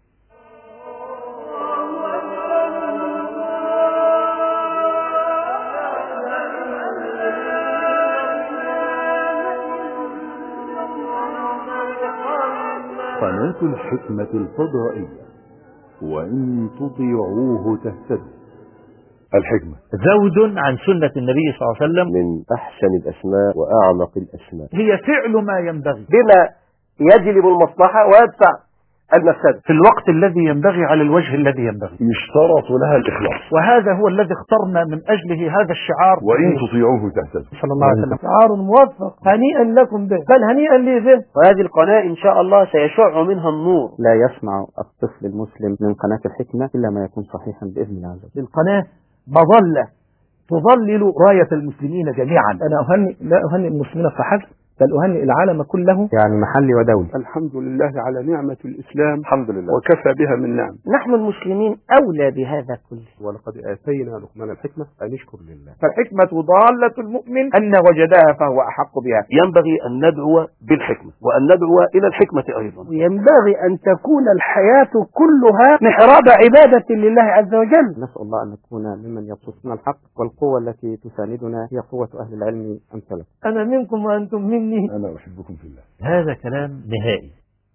قناة الحكمة الفضائية، وإن تطيعوه تهتدوا. الحكمة زود عن سنة النبي صلى الله عليه وسلم من أحسن الأسماء وأعمق الأسماء. هي فعل ما ينبغي بما يجلب المصلحة ويدفع المفسدة في الوقت الذي ينبغي على الوجه الذي ينبغي، يشترط لها الإخلاص، وهذا هو الذي اخترنا من أجله هذا الشعار وإن تطيعوه تهتدوا صلى الله عليه وسلم. شعار موفق هنيئا لكم به، بل هنيئا لي به. وهذه القناة إن شاء الله سيشع منها النور. لا يسمع الطفل المسلم من قناة الحكمة إلا ما يكون صحيحا بإذن الله عز وجل. القناة مظلة تظلل راية المسلمين جميعا. أنا لا أهنئ المسلمين فحسب، بل أهنئ العالم كله، يعني محلي ودولي. الحمد لله على نعمة الإسلام، الحمد لله، وكفى بها من نعم. نحن المسلمين أولى بهذا كله. ولقد آتينا لقمان الحكمة أن يشكر لله. فالحكمة ضالة المؤمن أن وجدها فهو أحق بها. ينبغي أن ندعو بالحكمة وأن ندعو إلى الحكمة أيضا. ينبغي أن تكون الحياة كلها محراب عبادة لله عز وجل. نسأل الله أن نكون ممن يبسطنا الحق، والقوة التي تساندنا هي قوة أهل العلم أمثلك. أنا منكم وأنتم مني. أنا أحبكم في الله. هذا كلام نهائي.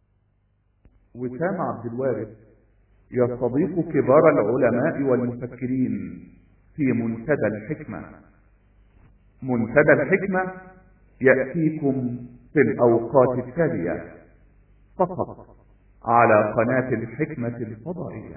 وسام عبد الوارث يستضيف كبار العلماء والمفكرين في منتدى الحكمة. منتدى الحكمة يأتيكم في الأوقات التالية فقط على قناة الحكمة الفضائية.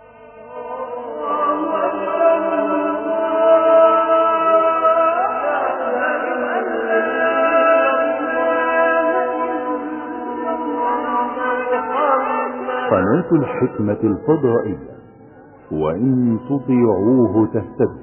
قناة الحكمة الفضائية، وإن تطيعوه تهتدوا.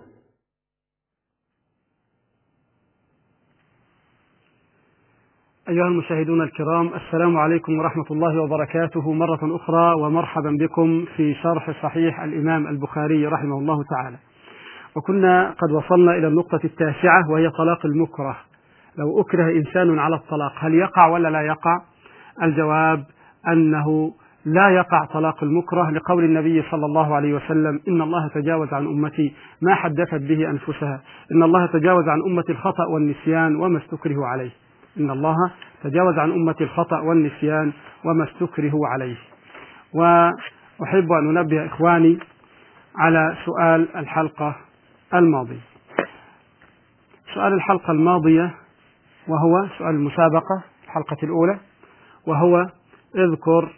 أيها المشاهدون الكرام، السلام عليكم ورحمة الله وبركاته مرة أخرى، ومرحبا بكم في شرح صحيح الإمام البخاري رحمه الله تعالى. وكنا قد وصلنا إلى النقطة 9، وهي طلاق المكره. لو أكره إنسان على الطلاق هل يقع ولا لا يقع؟ الجواب أنه لا يقع طلاق المكره، لقول النبي صلى الله عليه وسلم: إن الله تجاوز عن أمتي ما حدثت به أنفسها، إن الله تجاوز عن أمتي الخطأ والنسيان وما استكرهوا عليه. إن الله تجاوز عن أمتي الخطأ والنسيان وما استكرهوا عليه. وأحب أن أنبه إخواني على سؤال الحلقة الماضية. سؤال الحلقة الماضية وهو سؤال المسابقة الحلقة الأولى، وهو: اذكر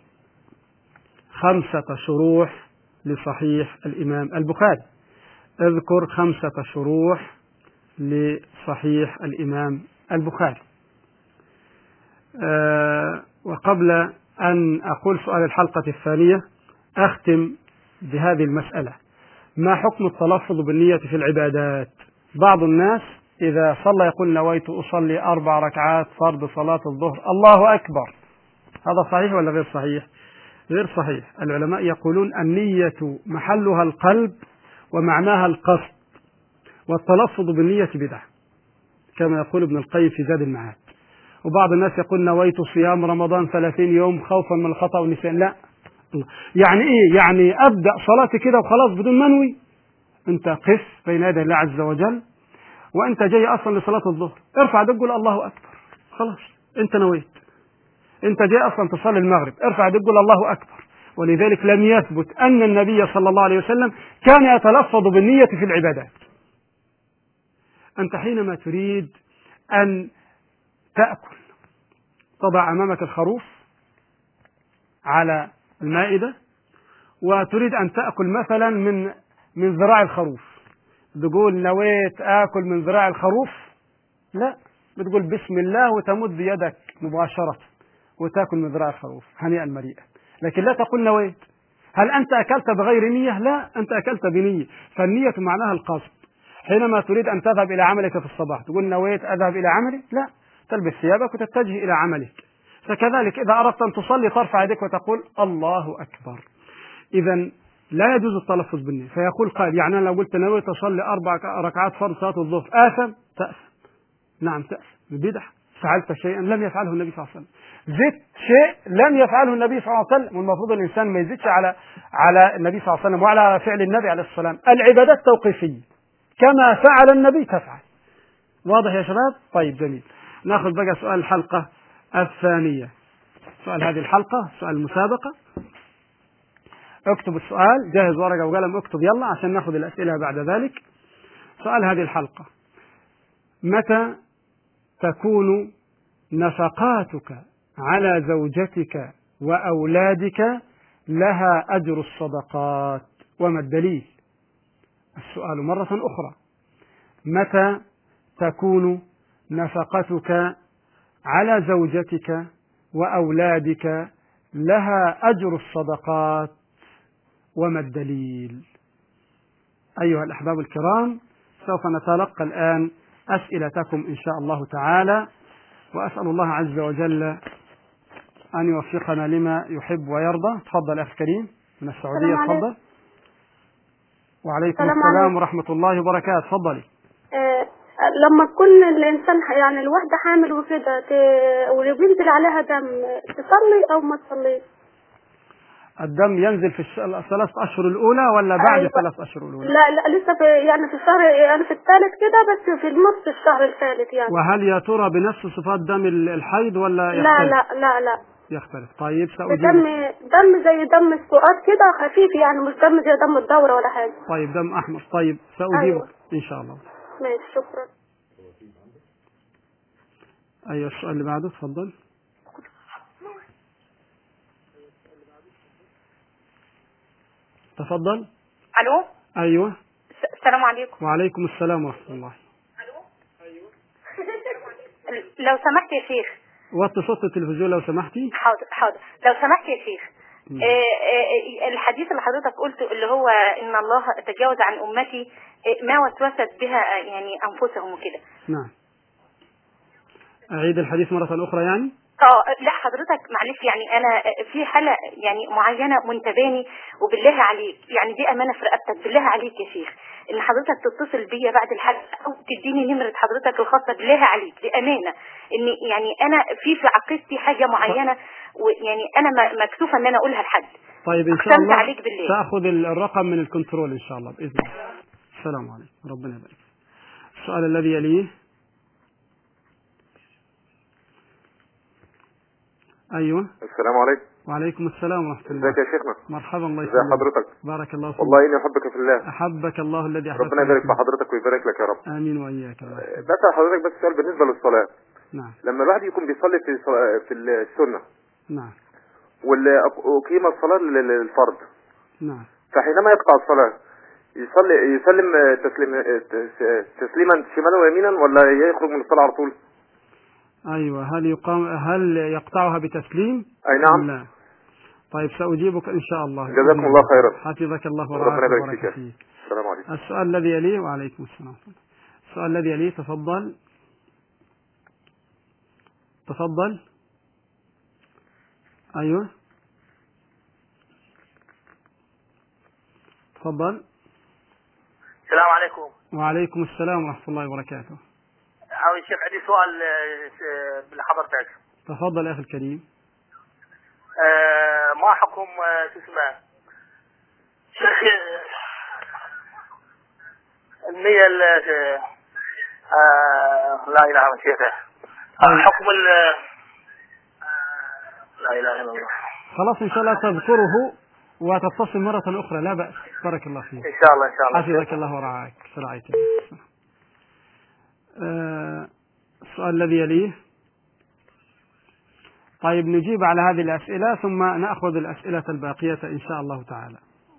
5 شروح لصحيح الإمام البخاري. اذكر 5 شروح لصحيح الإمام البخاري. وقبل أن أقول سؤال الحلقة الثانية أختم بهذه المسألة: ما حكم التلفظ بالنية في العبادات؟ بعض الناس إذا صلى يقول: نويت أصلي 4 ركعات فرض صلاة الظهر، الله أكبر. هذا صحيح ولا غير صحيح؟ غير صحيح. العلماء يقولون النية محلها القلب ومعناها القصد، والتلفظ بالنية بدعة، كما يقول ابن القيم في زاد المعاد. وبعض الناس يقول: نويت صيام رمضان 30 يوم خوفا من الخطأ والنسيان. لا، يعني إيه؟ يعني أبدأ صلاتي كده وخلاص بدون منوي؟ أنت قف بين يدي الله عز وجل وأنت جاي أصلا لصلاة الظهر، ارفع يدك قول الله أكبر، خلاص أنت نويت. أنت جاي أصلا تصلي المغرب، ارفع يدك قول الله أكبر. ولذلك لم يثبت أن النبي صلى الله عليه وسلم كان يتلفظ بالنية في العبادات. أنت حينما تريد أن تأكل تضع أمامك الخروف على المائدة، وتريد أن تأكل مثلا من ذراع الخروف، تقول: نويت آكل من ذراع الخروف؟ لا، بتقول بسم الله وتمد يدك مباشرة وتأكل من ذراع الخروف هنيئا مريئا. لكن لا تقول نويت. هل أنت أكلت بغير نية؟ لا، أنت أكلت بنية. فالنية معناها القصد. حينما تريد أن تذهب إلى عملك في الصباح تقول: نويت أذهب إلى عملي؟ لا، تلبس ثيابك وتتجه إلى عملك. فكذلك إذا أردت أن تصلي ترفع يدك وتقول الله أكبر. إذا لا يجوز التلفظ بالنية. فيقول قائل: يعني أنا لو قلت نويت أصلي 4 ركعات فرض صلاة الظهر آثم؟ تأثم. نعم تأثم، بدعة. فعلت شيئا لم يفعله النبي صلى الله عليه وسلم، زدت شيء لم يفعله النبي صلى الله عليه وسلم. والمفروض الإنسان ما يزيدش على النبي صلى الله عليه وسلم وعلى فعل النبي عليه الصلاة والسلام. العبادات توقيفية، كما فعل النبي تفعل. واضح يا شباب؟ طيب جميل. ناخذ بقى سؤال الحلقة الثانية. سؤال هذه الحلقة سؤال المسابقة. اكتب السؤال، جهز ورقة وقلم، اكتب يلا عشان ناخذ الأسئلة بعد ذلك. سؤال هذه الحلقة: متى تكون نفقاتك على زوجتك وأولادك لها أجر الصدقات، وما الدليل؟ السؤال مرة أخرى: متى تكون نفقتك على زوجتك وأولادك لها أجر الصدقات، وما الدليل؟ أيها الأحباب الكرام، سوف نتلقى الآن أسئلتكم إن شاء الله تعالى، وأسأل الله عز وجل أن يوفقنا لما يحب ويرضى. تفضل أخي كريم من السعودية. تفضل. وعليكم السلام ورحمة الله وبركاته. تفضلي. لما تكون الإنسان يعني الواحدة حامل وكده وبينزل عليها دم، تصلي أو ما تصليش؟ الدم ينزل في الثلاث أشهر الأولى ولا بعد أيوة. الثلاث أشهر الأولى؟ لا لسه في الشهر، يعني في الثالث كده، بس في نص الشهر الثالث يعني. وهل يا ترى بنفس صفات دم الحيض ولا يختلف؟ لا يختلف. طيب دم زي دم السؤال كده خفيف، يعني مش دم زي دم الدورة ولا حاجة. طيب دم أحمر. طيب سأجيبك. أيوة. إن شاء الله. ماشي، شكرا. أيوة السؤال اللي بعده. تفضل. تفضل. ألو. أيوة. السلام عليكم. وعليكم السلام ورحمة الله. ألو. أيوة. لو سمحت يا شيخ. وطي صوت التلفزيون لو سمحتي. حاضر. لو سمحت يا شيخ. الحديث اللي حضرتك قلته اللي هو إن الله تجاوز عن أمتي ما وسوست بها يعني أنفسهم وكده. نعم. أعيد الحديث مرة أخرى يعني؟ لا حضرتك معلش، يعني أنا في حالة يعني معينة منتباني، وبالله عليك يعني دي أمانة في رقبتك، بالله عليك يا شيخ إن حضرتك تتصل بيا بعد الحلقة أو تديني نمرة حضرتك الخاصة، بالله عليك دي أمانة، إن يعني أنا في عقيدتي حاجة معينة، ويعني أنا مكسوفة إن أنا أقولها لحد. طيب إن شاء الله عليك بالله. سأخذ الرقم من الكنترول إن شاء الله بإذن الله. السلام عليكم. ربنا يبارك. السؤال الذي يليه. أيوة. السلام عليكم. وعليكم السلام ورحمة الله. ازيك يا شيخنا؟ مرحبا. الله يسلمك. ازي حضرتك؟ بارك الله فيك. والله إني أحبك في الله. أحبك الله الذي أحبك. ربنا يبارك في حضرتك ويبارك لك يا رب. آمين وإياك. بسأل حضرتك بس سؤال بالنسبة للصلاة. نعم. لما الواحد يكون بيصلي في السنة. نعم. وأقيم الصلاة للفرض. نعم. فحينما يقطع الصلاة يسلم تسليما شمالا ويمينا ولا يخرج من الصلاة على طول؟ أيوة. هل يقطعها بتسليم؟ أي نعم. لا. طيب سأجيبك إن شاء الله. جزاكم الله خيرا. حفظك الله ورعاك وبارك فيك. السلام عليكم. السؤال الذي يليه. وعليكم السلام. السؤال الذي يليه. تفضل. أيوة. تفضل. السلام عليكم. وعليكم السلام ورحمة الله وبركاته. يا شيخ عندي سؤال لحضرتك. تفضل يا أخي الكريم. ما حكم تسمع شيخ النية لا إله إلا شيخه حكم لا إله إلا الله. خلاص إن شاء الله تذكره وتتصل مرة أخرى، لا بأس. بارك الله فيك. إن شاء الله. حفظك الله ورعاك. في رعاية الله. السؤال الذي يليه. طيب نجيب على هذه الأسئلة ثم نأخذ الأسئلة الباقية إن شاء الله تعالى.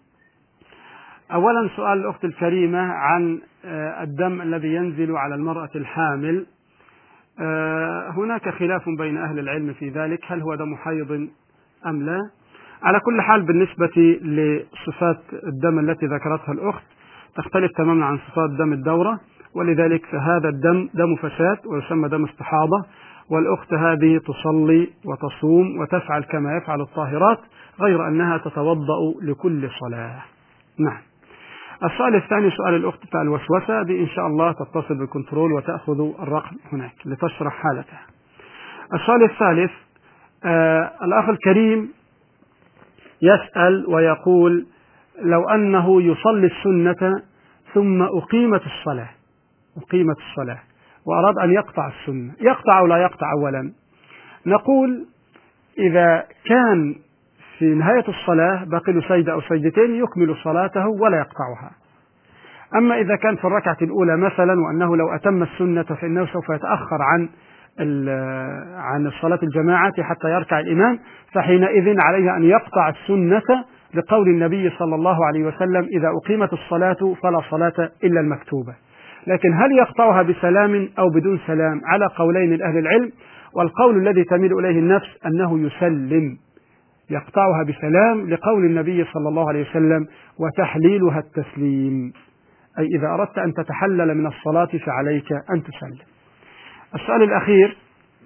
أولا سؤال الأخت الكريمة عن الدم الذي ينزل على المرأة الحامل. هناك خلاف بين أهل العلم في ذلك، هل هو دم حيض أم لا؟ على كل حال بالنسبة لصفات الدم التي ذكرتها الأخت تختلف تماما عن صفات دم الدورة، ولذلك فهذا الدم دم فساد ويسمى دم استحاضة، والأخت هذه تصلي وتصوم وتفعل كما يفعل الطاهرات، غير أنها تتوضأ لكل صلاة. نعم. السؤال الثاني سؤال الأخت بتاع الوسوسة دي، إن شاء الله تتصل بالكنترول وتأخذ الرقم هناك لتشرح حالتها. السؤال الثالث الأخ الكريم يسأل ويقول لو أنه يصلي السنة ثم أقيمت الصلاة وأراد أن يقطع السنة، يقطع أو لا يقطع؟ أولا نقول إذا كان في نهاية الصلاة باقي له سجدة أو سجدتين يكمل صلاته ولا يقطعها. أما إذا كان في الركعة الأولى مثلا وأنه لو أتم السنة فإنه سوف يتأخر عن عن صلاة الجماعة حتى يركع الإمام، فحينئذ عليه أن يقطع السنة لقول النبي صلى الله عليه وسلم: إذا أقيمت الصلاة فلا صلاة إلا المكتوبة. لكن هل يقطعها بسلام أو بدون سلام؟ على قولين لأهل العلم، والقول الذي تميل إليه النفس أنه يسلم، يقطعها بسلام لقول النبي صلى الله عليه وسلم: وتحليلها التسليم، أي إذا أردت أن تتحلل من الصلاة فعليك أن تسلم. السؤال الأخير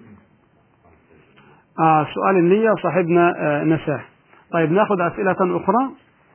سؤال النية، صاحبنا نساه. طيب ناخذ أسئلة أخرى.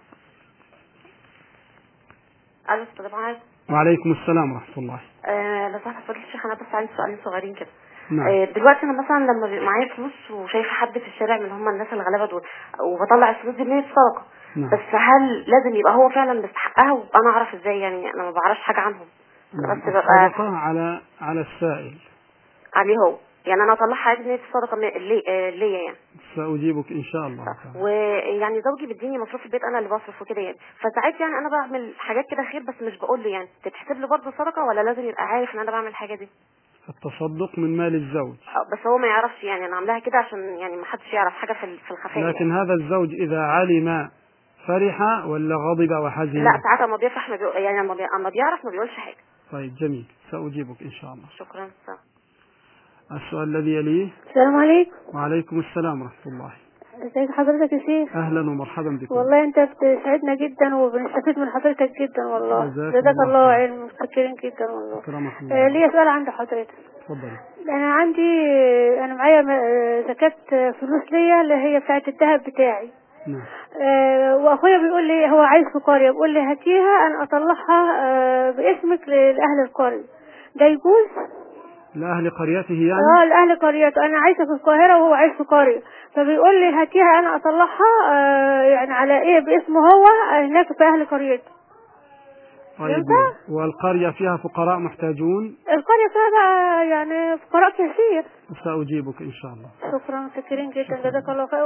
السلام عليكم. وعليكم السلام ورحمة الله. لو سمحت فضيلة الشيخ، أنا بس عندي سؤالين صغيرين كده. نعم. دلوقتي أنا مثلا لما بيبقى معايا فلوس وشايفة حد في الشارع من هم الناس الغلابة دول، وبطلع الفلوس دي بنية صدقة، نعم. بس هل لازم يبقى هو فعلا بيستحقها وأنا أعرف إزاي؟ يعني أنا ما بعرفش حاجة عنهم. نعم. بس ببقى الصدقة على السائل. عليه هو، يعني أنا أطلعها عادي بنية الصدقة ليا يعني. سأجيبك إن شاء الله. ويعني زوجي بيديني مصروف البيت، أنا اللي بصرف وكده يعني، فساعات يعني أنا بعمل حاجات كده خير بس مش بقول له، يعني تتحسب له برضه صدقة ولا لازم يبقى عارف إن أنا بعمل الحاجة دي؟ التصدق من مال الزوج. بس هو ما يعرفش، يعني أنا عاملاها كده عشان يعني ما حدش يعرف حاجة في الخفاء. لكن يعني هذا الزوج إذا علم فرح ولا غضب وحزن؟ لا، ساعات اما بيفرح يعني اما بيعرف ما بيقولش حاجة. طيب جميل، سأجيبك إن شاء الله. شكرا. السؤال الذي يليه. السلام عليكم. وعليكم السلام ورحمة الله. ازيك حضرتك يا شيخ؟ أهلا ومرحبا بكم. والله أنت بتسعدنا جدا وبنستفيد من حضرتك جدا والله. جزاك الله علم، متشكرين جدا والله. أكرمك الله. ليا سؤال عند حضرتك. اتفضلي. أنا معايا زكاة فلوس ليا اللي هي بتاعت الذهب بتاعي. نعم. واخويا بيقول لي هو عايز في قرية، بيقول لي هاتيها انا اطلعها باسمك لاهل القرية، ده يجوز؟ لأهل قريته يعني؟ لأهل قريته. أنا عايشة في القاهرة وهو عايش في قرية، فبيقول لي هاتيها أنا أطلعها يعني على إيه باسمه هو هناك في أهل قريته. طيب. والقرية فيها فقراء محتاجون؟ القرية فيها بقى يعني فقراء كثير. سأجيبك إن شاء الله. شكرا، متشكرين جدا، جزاك الله خير.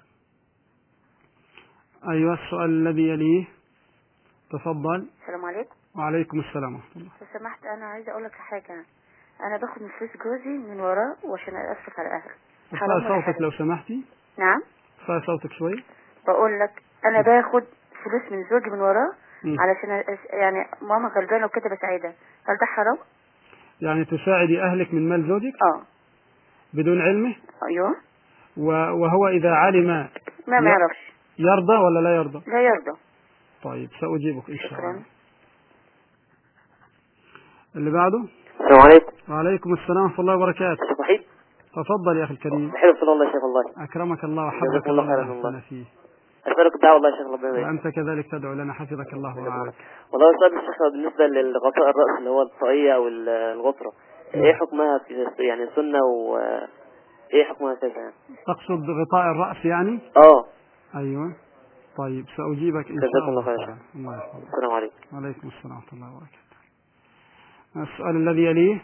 أيها السؤال الذي يليه. تفضل. السلام عليكم. وعليكم السلام ورحمة الله. لو سمحت أنا عايزة أقول لك حاجة. أنا باخد من فلوس جوزي من وراه وعشان أصرف على أهله. ارفعي صوتك لو سمحتي. نعم. ارفعي صوتك شوي. بقول لك أنا باخد فلوس من زوجي من وراه علشان يعني ماما غلبانة وكده بساعدها، هل ده حرام؟ يعني تساعدي أهلك من مال زوجك؟ بدون علمه؟ أيوه. وهو إذا علم ما يعرفش يرضى ولا لا يرضى؟ لا يرضى. طيب سأجيبك إن شاء الله. شكرا. اللي بعده. السلام عليكم. وعليكم السلام ورحمة الله وبركاته. شيخ وحيد. تفضل يا أخي الكريم. حلو صلى الله يا شيخ الله. أكرمك الله وحفظك جزاك الله خيرا والله. فيه. أسألك الدعوة والله يا شيخ الله. وأنت كذلك تدعو لنا، حفظك الله ورعاك. والله سؤال الشيخ بالنسبة للغطاء الرأس اللي هو الطاقية أو الغطرة، إيه حكمها في يعني سنة وإيه حكمها كذا يعني؟ تقصد غطاء الرأس يعني؟ أيوة. طيب سأجيبك إن شاء الله. الله خير. الله يحفظك. السلام عليكم. وعليكم السلام ورحمة الله وبركاته. السؤال الذي يليه.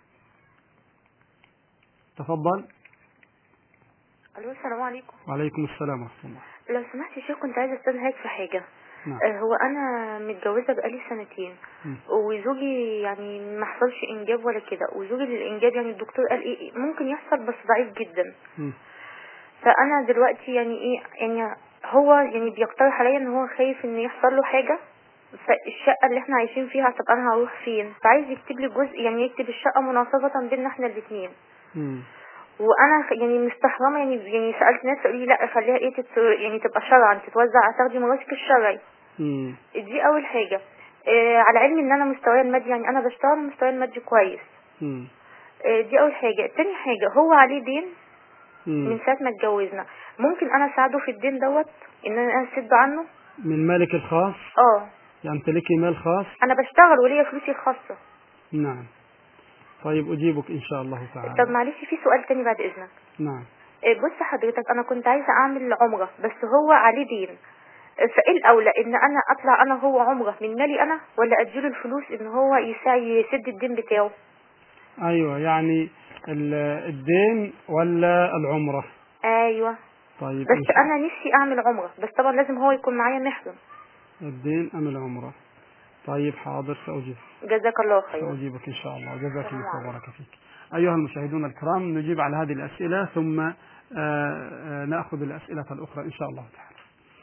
تفضل. الو السلام عليكم. وعليكم السلام ورحمة الله. لو سمحت يا شيخ كنت عايزة استاذنك في حاجة. نعم. هو انا متجوزة بقالي 2 سنين وزوجي يعني ما حصلش انجاب ولا كده، وزوجي للانجاب يعني الدكتور قال ايه ممكن يحصل بس ضعيف جدا. فانا دلوقتي يعني هو يعني بيقترح عليا ان هو خايف ان يحصل له حاجة، فالشقة اللي احنا عايشين فيها طب انا هروح فين؟ فعايز يكتب لي جزء، يعني يكتب الشقة مناصفة بيننا احنا الاثنين. وانا يعني مستحرمه، يعني سالت ناس قالوا لي لا خليها يعني تبقى شرعا تتوزع، تاخدي مراتك الشرعي. دي اول حاجه. على علم ان انا مستواي المادي يعني انا بشتغل مستواي المادي كويس. دي اول حاجه. تاني حاجه هو عليه دين من ساعه ما اتجوزنا، ممكن انا اساعده في الدين دوت ان انا اسد عنه من مالك الخاص؟ يعني تملكي مال خاص؟ انا بشتغل وليا فلوسي الخاصه. نعم. طيب أجيبك إن شاء الله تعالى. طب معلش في سؤال تاني بعد إذنك. نعم. بص حضرتك أنا كنت عايزة أعمل عمرة بس هو عليه دين، فإيه الأولى إن أنا أطلع أنا هو عمرة من مالي أنا ولا أديله الفلوس إن هو يسد الدين بتاعه؟ أيوة يعني الدين ولا العمرة؟ أيوة. طيب بس أنا نفسي أعمل عمرة بس طبعا لازم هو يكون معايا محرم. الدين أم العمرة؟ طيب حاضر سأجيب. جزاك الله خير. سأجيبك إن شاء الله. جزاك الله وبارك فيك. أيها المشاهدون الكرام نجيب على هذه الأسئلة ثم نأخذ الأسئلة الأخرى إن شاء الله تعالى.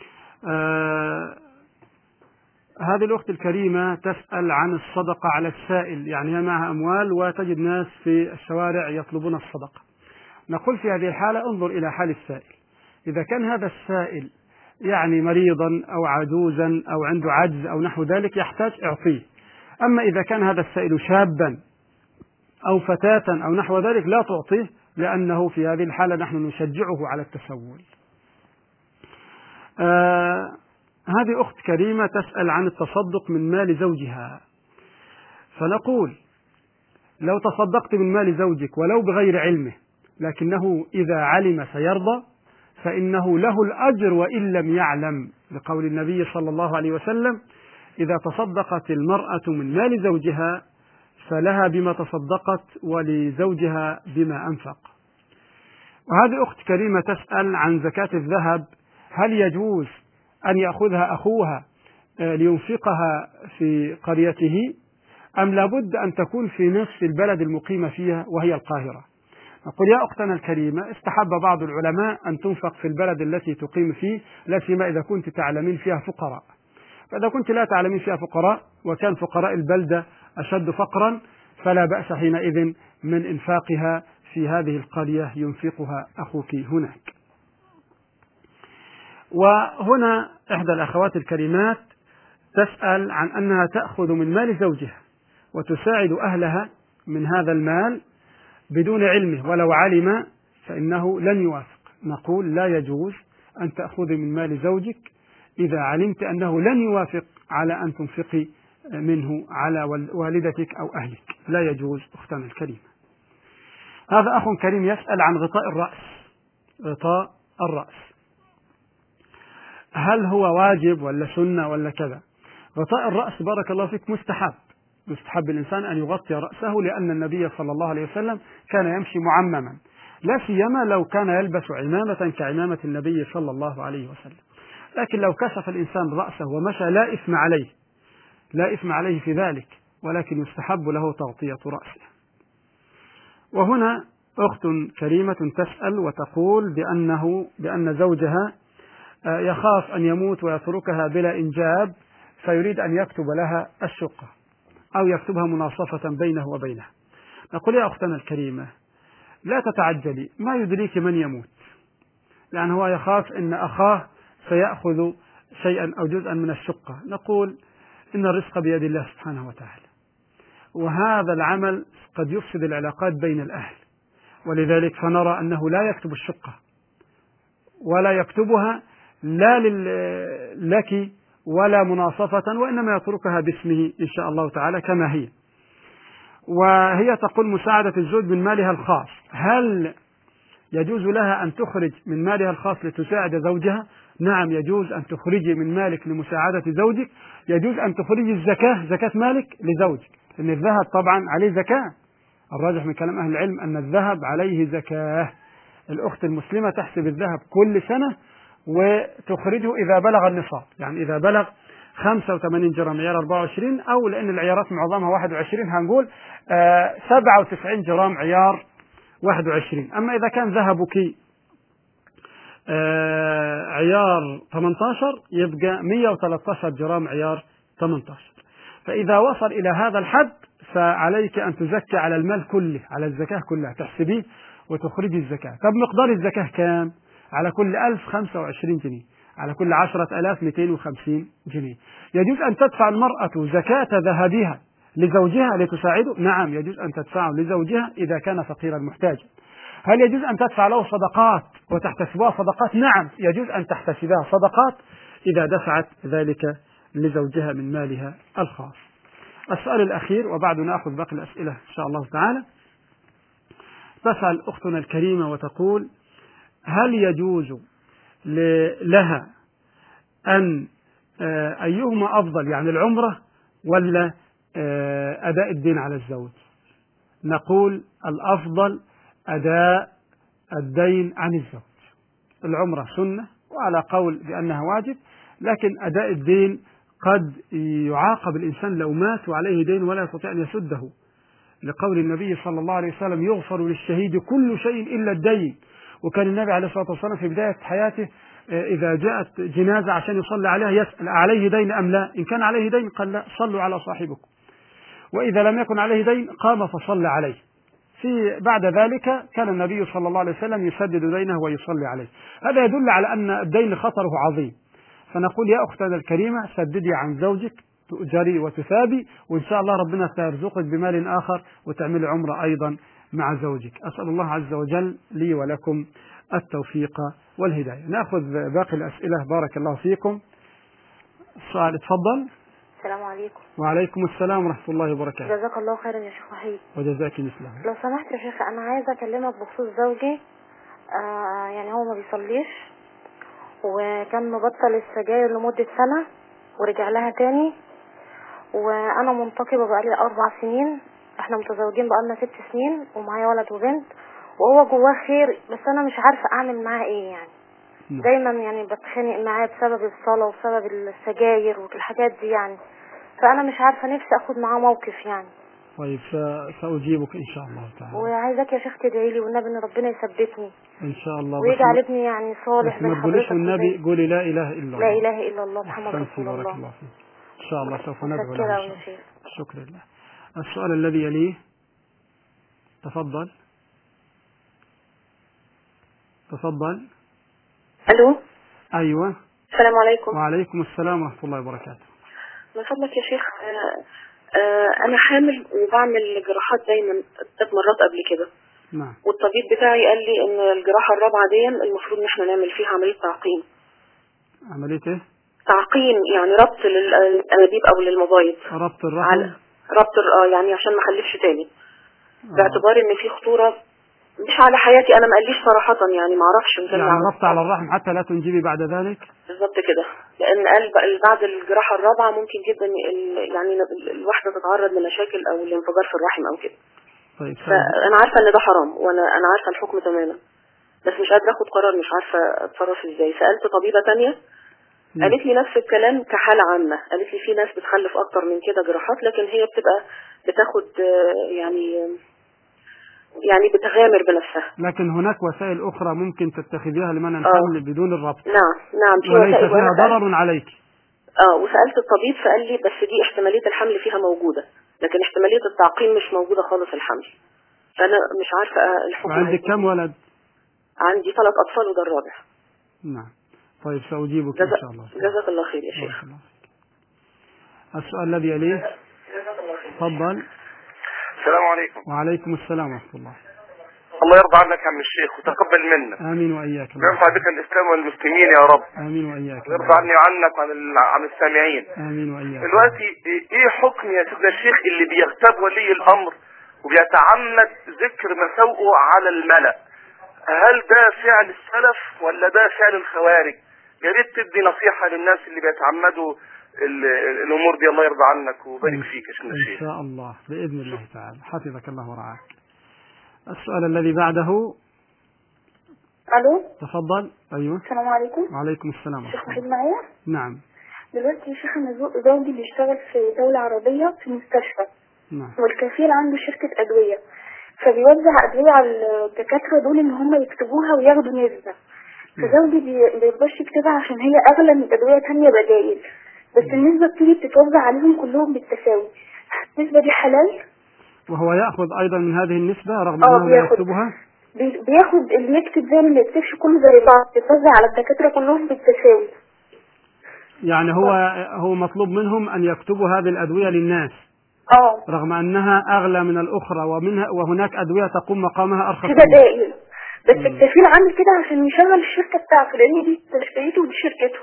هذه الأخت الكريمة تسأل عن الصدقة على السائل، يعني هي معها أموال وتجد ناس في الشوارع يطلبون الصدقة. نقول في هذه الحالة انظر إلى حال السائل، إذا كان هذا السائل يعني مريضا أو عجوزا أو عنده عجز أو نحو ذلك يحتاج اعطيه. أما إذا كان هذا السائل شابا أو فتاة أو نحو ذلك لا تعطيه، لأنه في هذه الحالة نحن نشجعه على التسول. هذه أخت كريمة تسأل عن التصدق من مال زوجها، فنقول لو تصدقت من مال زوجك ولو بغير علمه لكنه إذا علم سيرضى فإنه له الأجر وإن لم يعلم، لقول النبي صلى الله عليه وسلم: إذا تصدقت المرأة من مال زوجها فلها بما تصدقت ولزوجها بما أنفق. وهذه أخت كريمة تسأل عن زكاة الذهب، هل يجوز أن يأخذها أخوها لينفقها في قريته أم لابد أن تكون في نفس البلد المقيمة فيها وهي القاهرة؟ نقول يا أختنا الكريمة استحب بعض العلماء أن تنفق في البلد التي تقيم فيه، لا سيما إذا كنت تعلمين فيها فقراء. فإذا كنت لا تعلمين فيها فقراء وكان فقراء البلدة أشد فقرا فلا بأس حينئذ من إنفاقها في هذه القرية ينفقها أخوك هناك. وهنا إحدى الأخوات الكريمات تسأل عن أنها تأخذ من مال زوجها وتساعد أهلها من هذا المال بدون علمه، ولو علم فإنه لن يوافق. نقول لا يجوز أن تأخذي من مال زوجك إذا علمت أنه لن يوافق على أن تنفقي منه على والدتك أو أهلك، لا يجوز أختنا الكريمة. هذا أخ كريم يسأل عن غطاء الرأس. غطاء الرأس هل هو واجب ولا سنة ولا كذا؟ غطاء الرأس بارك الله فيك مستحب الإنسان أن يغطي رأسه، لأن النبي صلى الله عليه وسلم كان يمشي معمما، لا سيما لو كان يلبس عمامة كعمامة النبي صلى الله عليه وسلم. لكن لو كشف الإنسان رأسه ومشى لا إثم عليه في ذلك، ولكن يستحب له تغطية رأسه. وهنا أخت كريمة تسأل وتقول بأن زوجها يخاف أن يموت ويتركها بلا إنجاب، فيريد أن يكتب لها الشقة أو يكتبها مناصفة بينه وبينها. نقول يا أختنا الكريمة لا تتعجلي، ما يدريك من يموت، لأن هو يخاف أن أخاه سيأخذ شيئا أو جزءا من الشقة. نقول إن الرزق بيد الله سبحانه وتعالى، وهذا العمل قد يفسد العلاقات بين الأهل، ولذلك فنرى أنه لا يكتب الشقة ولا يكتبها لا لك ولا مناصفة، وإنما يتركها باسمه إن شاء الله تعالى كما هي. وهي تقول مساعدة الزوج من مالها الخاص، هل يجوز لها أن تخرج من مالها الخاص لتساعد زوجها؟ نعم يجوز أن تخرجي من مالك لمساعدة زوجك، يجوز أن تخرجي الزكاة، زكاة مالك لزوجك، لأن الذهب طبعا عليه زكاة، الراجح من كلام أهل العلم أن الذهب عليه زكاة. الأخت المسلمة تحسب الذهب كل سنة وتخرجه إذا بلغ النصاب، يعني إذا بلغ 85 جرام عيار 24، أو لأن العيارات معظمها 21 هنقول 97 جرام عيار 21. أما إذا كان ذهبك عيار 18 يبقى 113 جرام عيار 18. فإذا وصل إلى هذا الحد فعليك أن تزكي على المال كله، على الزكاة كلها تحسبيه وتخرجي الزكاة. طب مقدار الزكاة كام؟ على كل 1000 25 جنيه، على كل 10,000 250 جنيه. يجوز أن تدفع المرأة زكاة ذهبها لزوجها لتساعده؟ نعم يجوز أن تدفعه لزوجها إذا كان فقيرا محتاجا. هل يجوز أن تدفع له صدقات وتحتسبها صدقات؟ نعم يجوز أن تحتسبها صدقات إذا دفعت ذلك لزوجها من مالها الخاص. السؤال الأخير وبعد نأخذ باقي الأسئلة إن شاء الله تعالى. تسأل أختنا الكريمة وتقول: هل يجوز لها أن أيهما أفضل، يعني العمرة ولا أداء الدين على الزوج؟ نقول الأفضل أداء الدين عن الزوج. العمرة سنة وعلى قول بأنها واجب، لكن أداء الدين قد يعاقب الإنسان لو مات وعليه دين ولا يستطيع أن يسده، لقول النبي صلى الله عليه وسلم يغفر للشهيد كل شيء إلا الدين. وكان النبي عليه الصلاة والسلام في بداية حياته إذا جاءت جنازة عشان يصلي عليها يسأل عليه دين أم لا؟ إن كان عليه دين قال لا، صلوا على صاحبكم. وإذا لم يكن عليه دين قام فصلى عليه. بعد ذلك كان النبي صلى الله عليه وسلم يسدد دينه ويصلي عليه. هذا يدل على أن الدين خطره عظيم. فنقول يا أختنا الكريمة سددي عن زوجك، تؤجري وتثابي، وإن شاء الله ربنا سيرزقك بمال آخر وتعمل عمرة أيضا مع زوجك. أسأل الله عز وجل لي ولكم التوفيق والهداية. نأخذ باقي الأسئلة. بارك الله فيكم. السؤال اتفضل. السلام عليكم. وعليكم السلام ورحمة الله وبركاته. جزاك الله خيرا يا شيخ وحيد. وجزاك مثله. لو سمحت يا شيخ أنا عايزة أكلمك بخصوص زوجي. يعني هو ما بيصليش وكان مبطل السجاير لمدة سنة ورجع لها تاني، وأنا منتقبة بقالي 4 سنين، احنا متزوجين بقالنا 6 سنين ومعايا ولد وبنت، وهو جواه خير بس أنا مش عارفة أعمل معاه إيه يعني. دايما يعني بتخانق معاه بسبب الصلاة وبسبب السجاير والحاجات دي يعني، فأنا مش عارفة نفسي أخد معاه موقف يعني. طيب سأجيبك إن شاء الله تعالى. وعايزاك يا شيخ تدعي لي والنبي إن ربنا يثبتني إن شاء الله ويجعل ابني يعني صالح. بس ما تقوليش النبي، قولي لا إله إلا الله. لا إله إلا الله محمد رسول الله. بارك الله فيك. إن شاء الله سوف ندعو له. شكرا يا شيخ. شكرا لله. السؤال الذي يليه تفضل. تفضل. ألو. أيوة. السلام عليكم. وعليكم السلام ورحمة الله وبركاته. من فضلك يا شيخ أنا حامل وبعمل جراحات دايما 3 مرات قبل كده. نعم. والطبيب بتاعي قال لي إن الجراحة الرابعة دي المفروض إن احنا نعمل فيها عملية تعقيم. عملية إيه؟ تعقيم يعني ربط للأنابيب أو للمبايض. ربط الرحم. ربط يعني عشان ما أخلفش تاني. باعتبار إن في خطورة مش على حياتي أنا، ما قاليش صراحة يعني ما أعرفش. يعني ربط على الرحم حتى لا تنجبي بعد ذلك. بالظبط كده، لأن قال بعد الجراحة الرابعة ممكن جدا يعني الواحدة تتعرض لمشاكل أو لانفجار في الرحم أو كده. طيب. فأنا عارفة إن ده حرام وأنا عارفة الحكم تماما، بس مش قادرة أخد قرار، مش عارفة أتصرف إزاي. سألت طبيبة تانية قالت لي نفس الكلام كحالة عامة، قالت لي في ناس بتخلف أكتر من كده جراحات، لكن هي بتبقى بتاخد يعني بتغامر بنفسها. لكن هناك وسائل أخرى ممكن تتخذيها لمنع الحمل بدون الربط. نعم في وليس وسائل فيها ضرر عليك. وسألت الطبيب فقال لي بس دي احتمالية الحمل فيها موجودة، لكن احتمالية التعقيم مش موجودة خالص الحمل. فأنا مش عارفة الحكم. وعندك كم ولد؟ عندي 3 أطفال وده الرابع. نعم. طيب سأجيبك إن شاء الله. جزاك الله خير يا شيخ. السؤال الذي يليه. تفضل. السلام عليكم. وعليكم السلام ورحمة الله. الله يرضى عنك يا عم الشيخ وتقبل منا. آمين وإياك. ويرفع بك الإسلام والمسلمين يا رب. آمين وإياك. ويرضى عني وعنك وعن السامعين. آمين وإياك. دلوقتي إيه حكم يا سيدنا الشيخ اللي بيغتاب ولي الأمر وبيتعمد ذكر مساوئه على الملأ؟ هل ده فعل السلف ولا ده فعل الخوارج؟ يا ريت تدي نصيحة للناس اللي بيتعمدوا الأمور دي. الله يرضى عنك وبارك فيك يا سيدنا الشيخ. إن شاء الله بإذن الله تعالى. حفظك الله ورعاك. السؤال الذي بعده. ألو. تفضل. أيوة. السلام عليكم. وعليكم السلام. شيخ وحيد معايا؟ نعم. دلوقتي يا شيخ أنا زوجي بيشتغل في دولة عربية في مستشفى. نعم. والكفيل عنده شركة أدوية، فبيوزع أدوية على الدكاترة دول إن هم يكتبوها وياخدوا نسبة. فزوجي بيرضاش يكتبها عشان هي أغلى من أدوية تانية بدايل، بس النسبة بتيجي بتتوزع عليهم كلهم بالتساوي. النسبة دي حلال؟ وهو يأخذ أيضا من هذه النسبة رغم أنه لا يكتبها؟ بياخد اللي يكتب زي اللي يكتبش كله زي بعض، بيتوزع على الدكاترة كلهم بالتساوي. يعني هو مطلوب منهم أن يكتبوا هذه الأدوية للناس رغم أنها أغلى من الأخرى وهناك أدوية تقوم مقامها أرخص كده دائم، بس الكفيل عامل كده عشان يشغل الشركة بتاعته لأن دي تشتريته ودي شركته.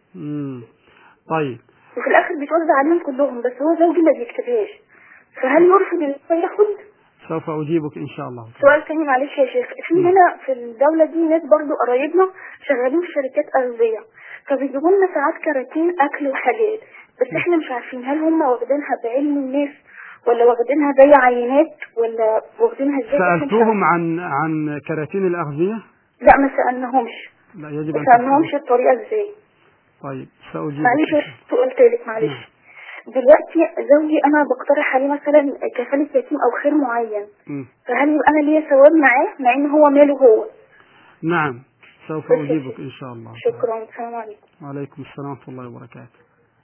طيب. وفي الآخر بيتوزع عليهم كلهم، بس هو زوجي ما بيكتبهاش، فهل يرفض إنه ياخد؟ سوف أجيبك إن شاء الله. سؤال تاني معلش يا شيخ، في هنا في الدولة دي ناس برضو قرايبنا شغالين في شركات أغذية، فبيجيبوا لنا ساعات كراتين أكل وحاجات، بس احنا مش عارفين هل هم واخدينها بعلم الناس ولا واخدينها زي عينات ولا واخدينها ازاي. سألتوهم عن كراتين الأغذية؟ لا ما سألناهمش. لا يجب أن سألناهمش الطريقة ازاي. طيب سأجيبك. معلش سؤال تالت معلش. دلوقتي زوجي انا بقترح عليه مثلا كفالة يتيم او خير معين، فهل يبقى انا ليا ثواب معاه مع ان هو ماله هو؟ نعم، سوف أجيبك إن شاء الله. شكرا. السلام عليكم. وعليكم السلام ورحمة الله وبركاته.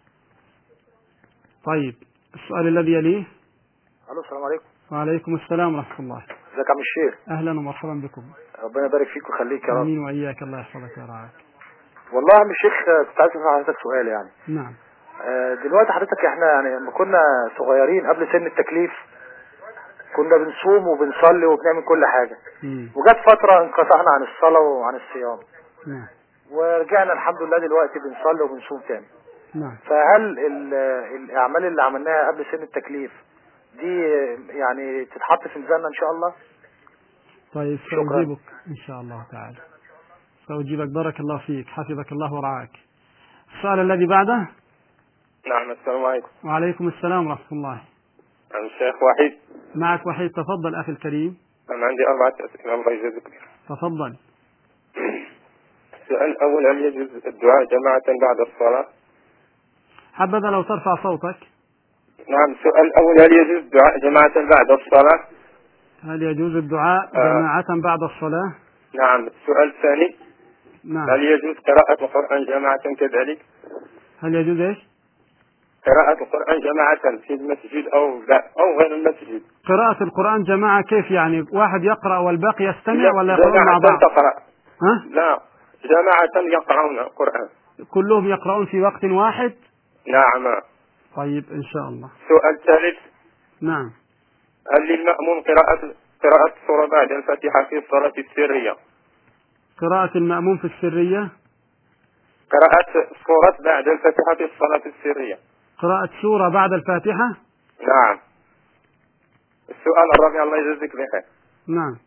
طيب السؤال الذي يليه. الو السلام عليكم. وعليكم السلام ورحمة الله. ازيك يا عم الشيخ؟ أهلا ومرحبا بكم. ربنا يبارك فيك ويخليك يا رب. آمين وإياك، الله يحفظك ويرعاك. والله يا عم الشيخ كنت عايز اسال حضرتك سؤال يعني. نعم. دلوقتي حضرتك احنا يعني لما كنا صغيرين قبل سن التكليف كنا بنصوم وبنصلي وبنعمل كل حاجة. وجت فترة انقطعنا عن الصلاة وعن الصيام. نعم. ورجعنا الحمد لله دلوقتي بنصلي وبنصوم تاني. نعم. فهل الأعمال اللي عملناها قبل سن التكليف دي يعني تتحط في ميزاننا إن شاء الله؟ طيب سأجيبك إن شاء الله تعالى. سأجيبك، بارك الله فيك، حفظك الله ورعاك. السؤال الذي بعده. نعم السلام عليكم. وعليكم السلام ورحمة الله. أنا الشيخ وحيد. معك وحيد، تفضل أخي الكريم. أنا عندي 4 أسئلة الله يجزاك خير. تفضل. السؤال الأول، هل يجوز الدعاء جماعة بعد الصلاة؟ حبذا لو ترفع صوتك. نعم، السؤال الأول، هل يجوز الدعاء جماعة بعد الصلاة؟ هل يجوز الدعاء جماعة بعد الصلاة؟ نعم. السؤال الثاني، نعم. هل يجوز قراءة القرآن جماعة كذلك؟ هل يجوز ايش؟ قراءة القرآن جماعة في المسجد أو لا أو غير المسجد؟ قراءة القرآن جماعة كيف يعني؟ واحد يقرأ والباقي يستمع ولا يقرأون مع بعض؟ تقرأ. ها؟ لا، جماعة يقرأون القرآن. كلهم يقرؤون في وقت واحد؟ نعم. طيب إن شاء الله. السؤال الثالث. نعم. هل للمأموم قراءة سورة بعد الفاتحة في الصلاة السرية؟ قراءة المأموم في السرية؟ قراءة سورة بعد الفاتحة في الصلاة السرية. قراءة سورة بعد الفاتحة؟ نعم. السؤال الرابع، الله يجزيك بخير. نعم.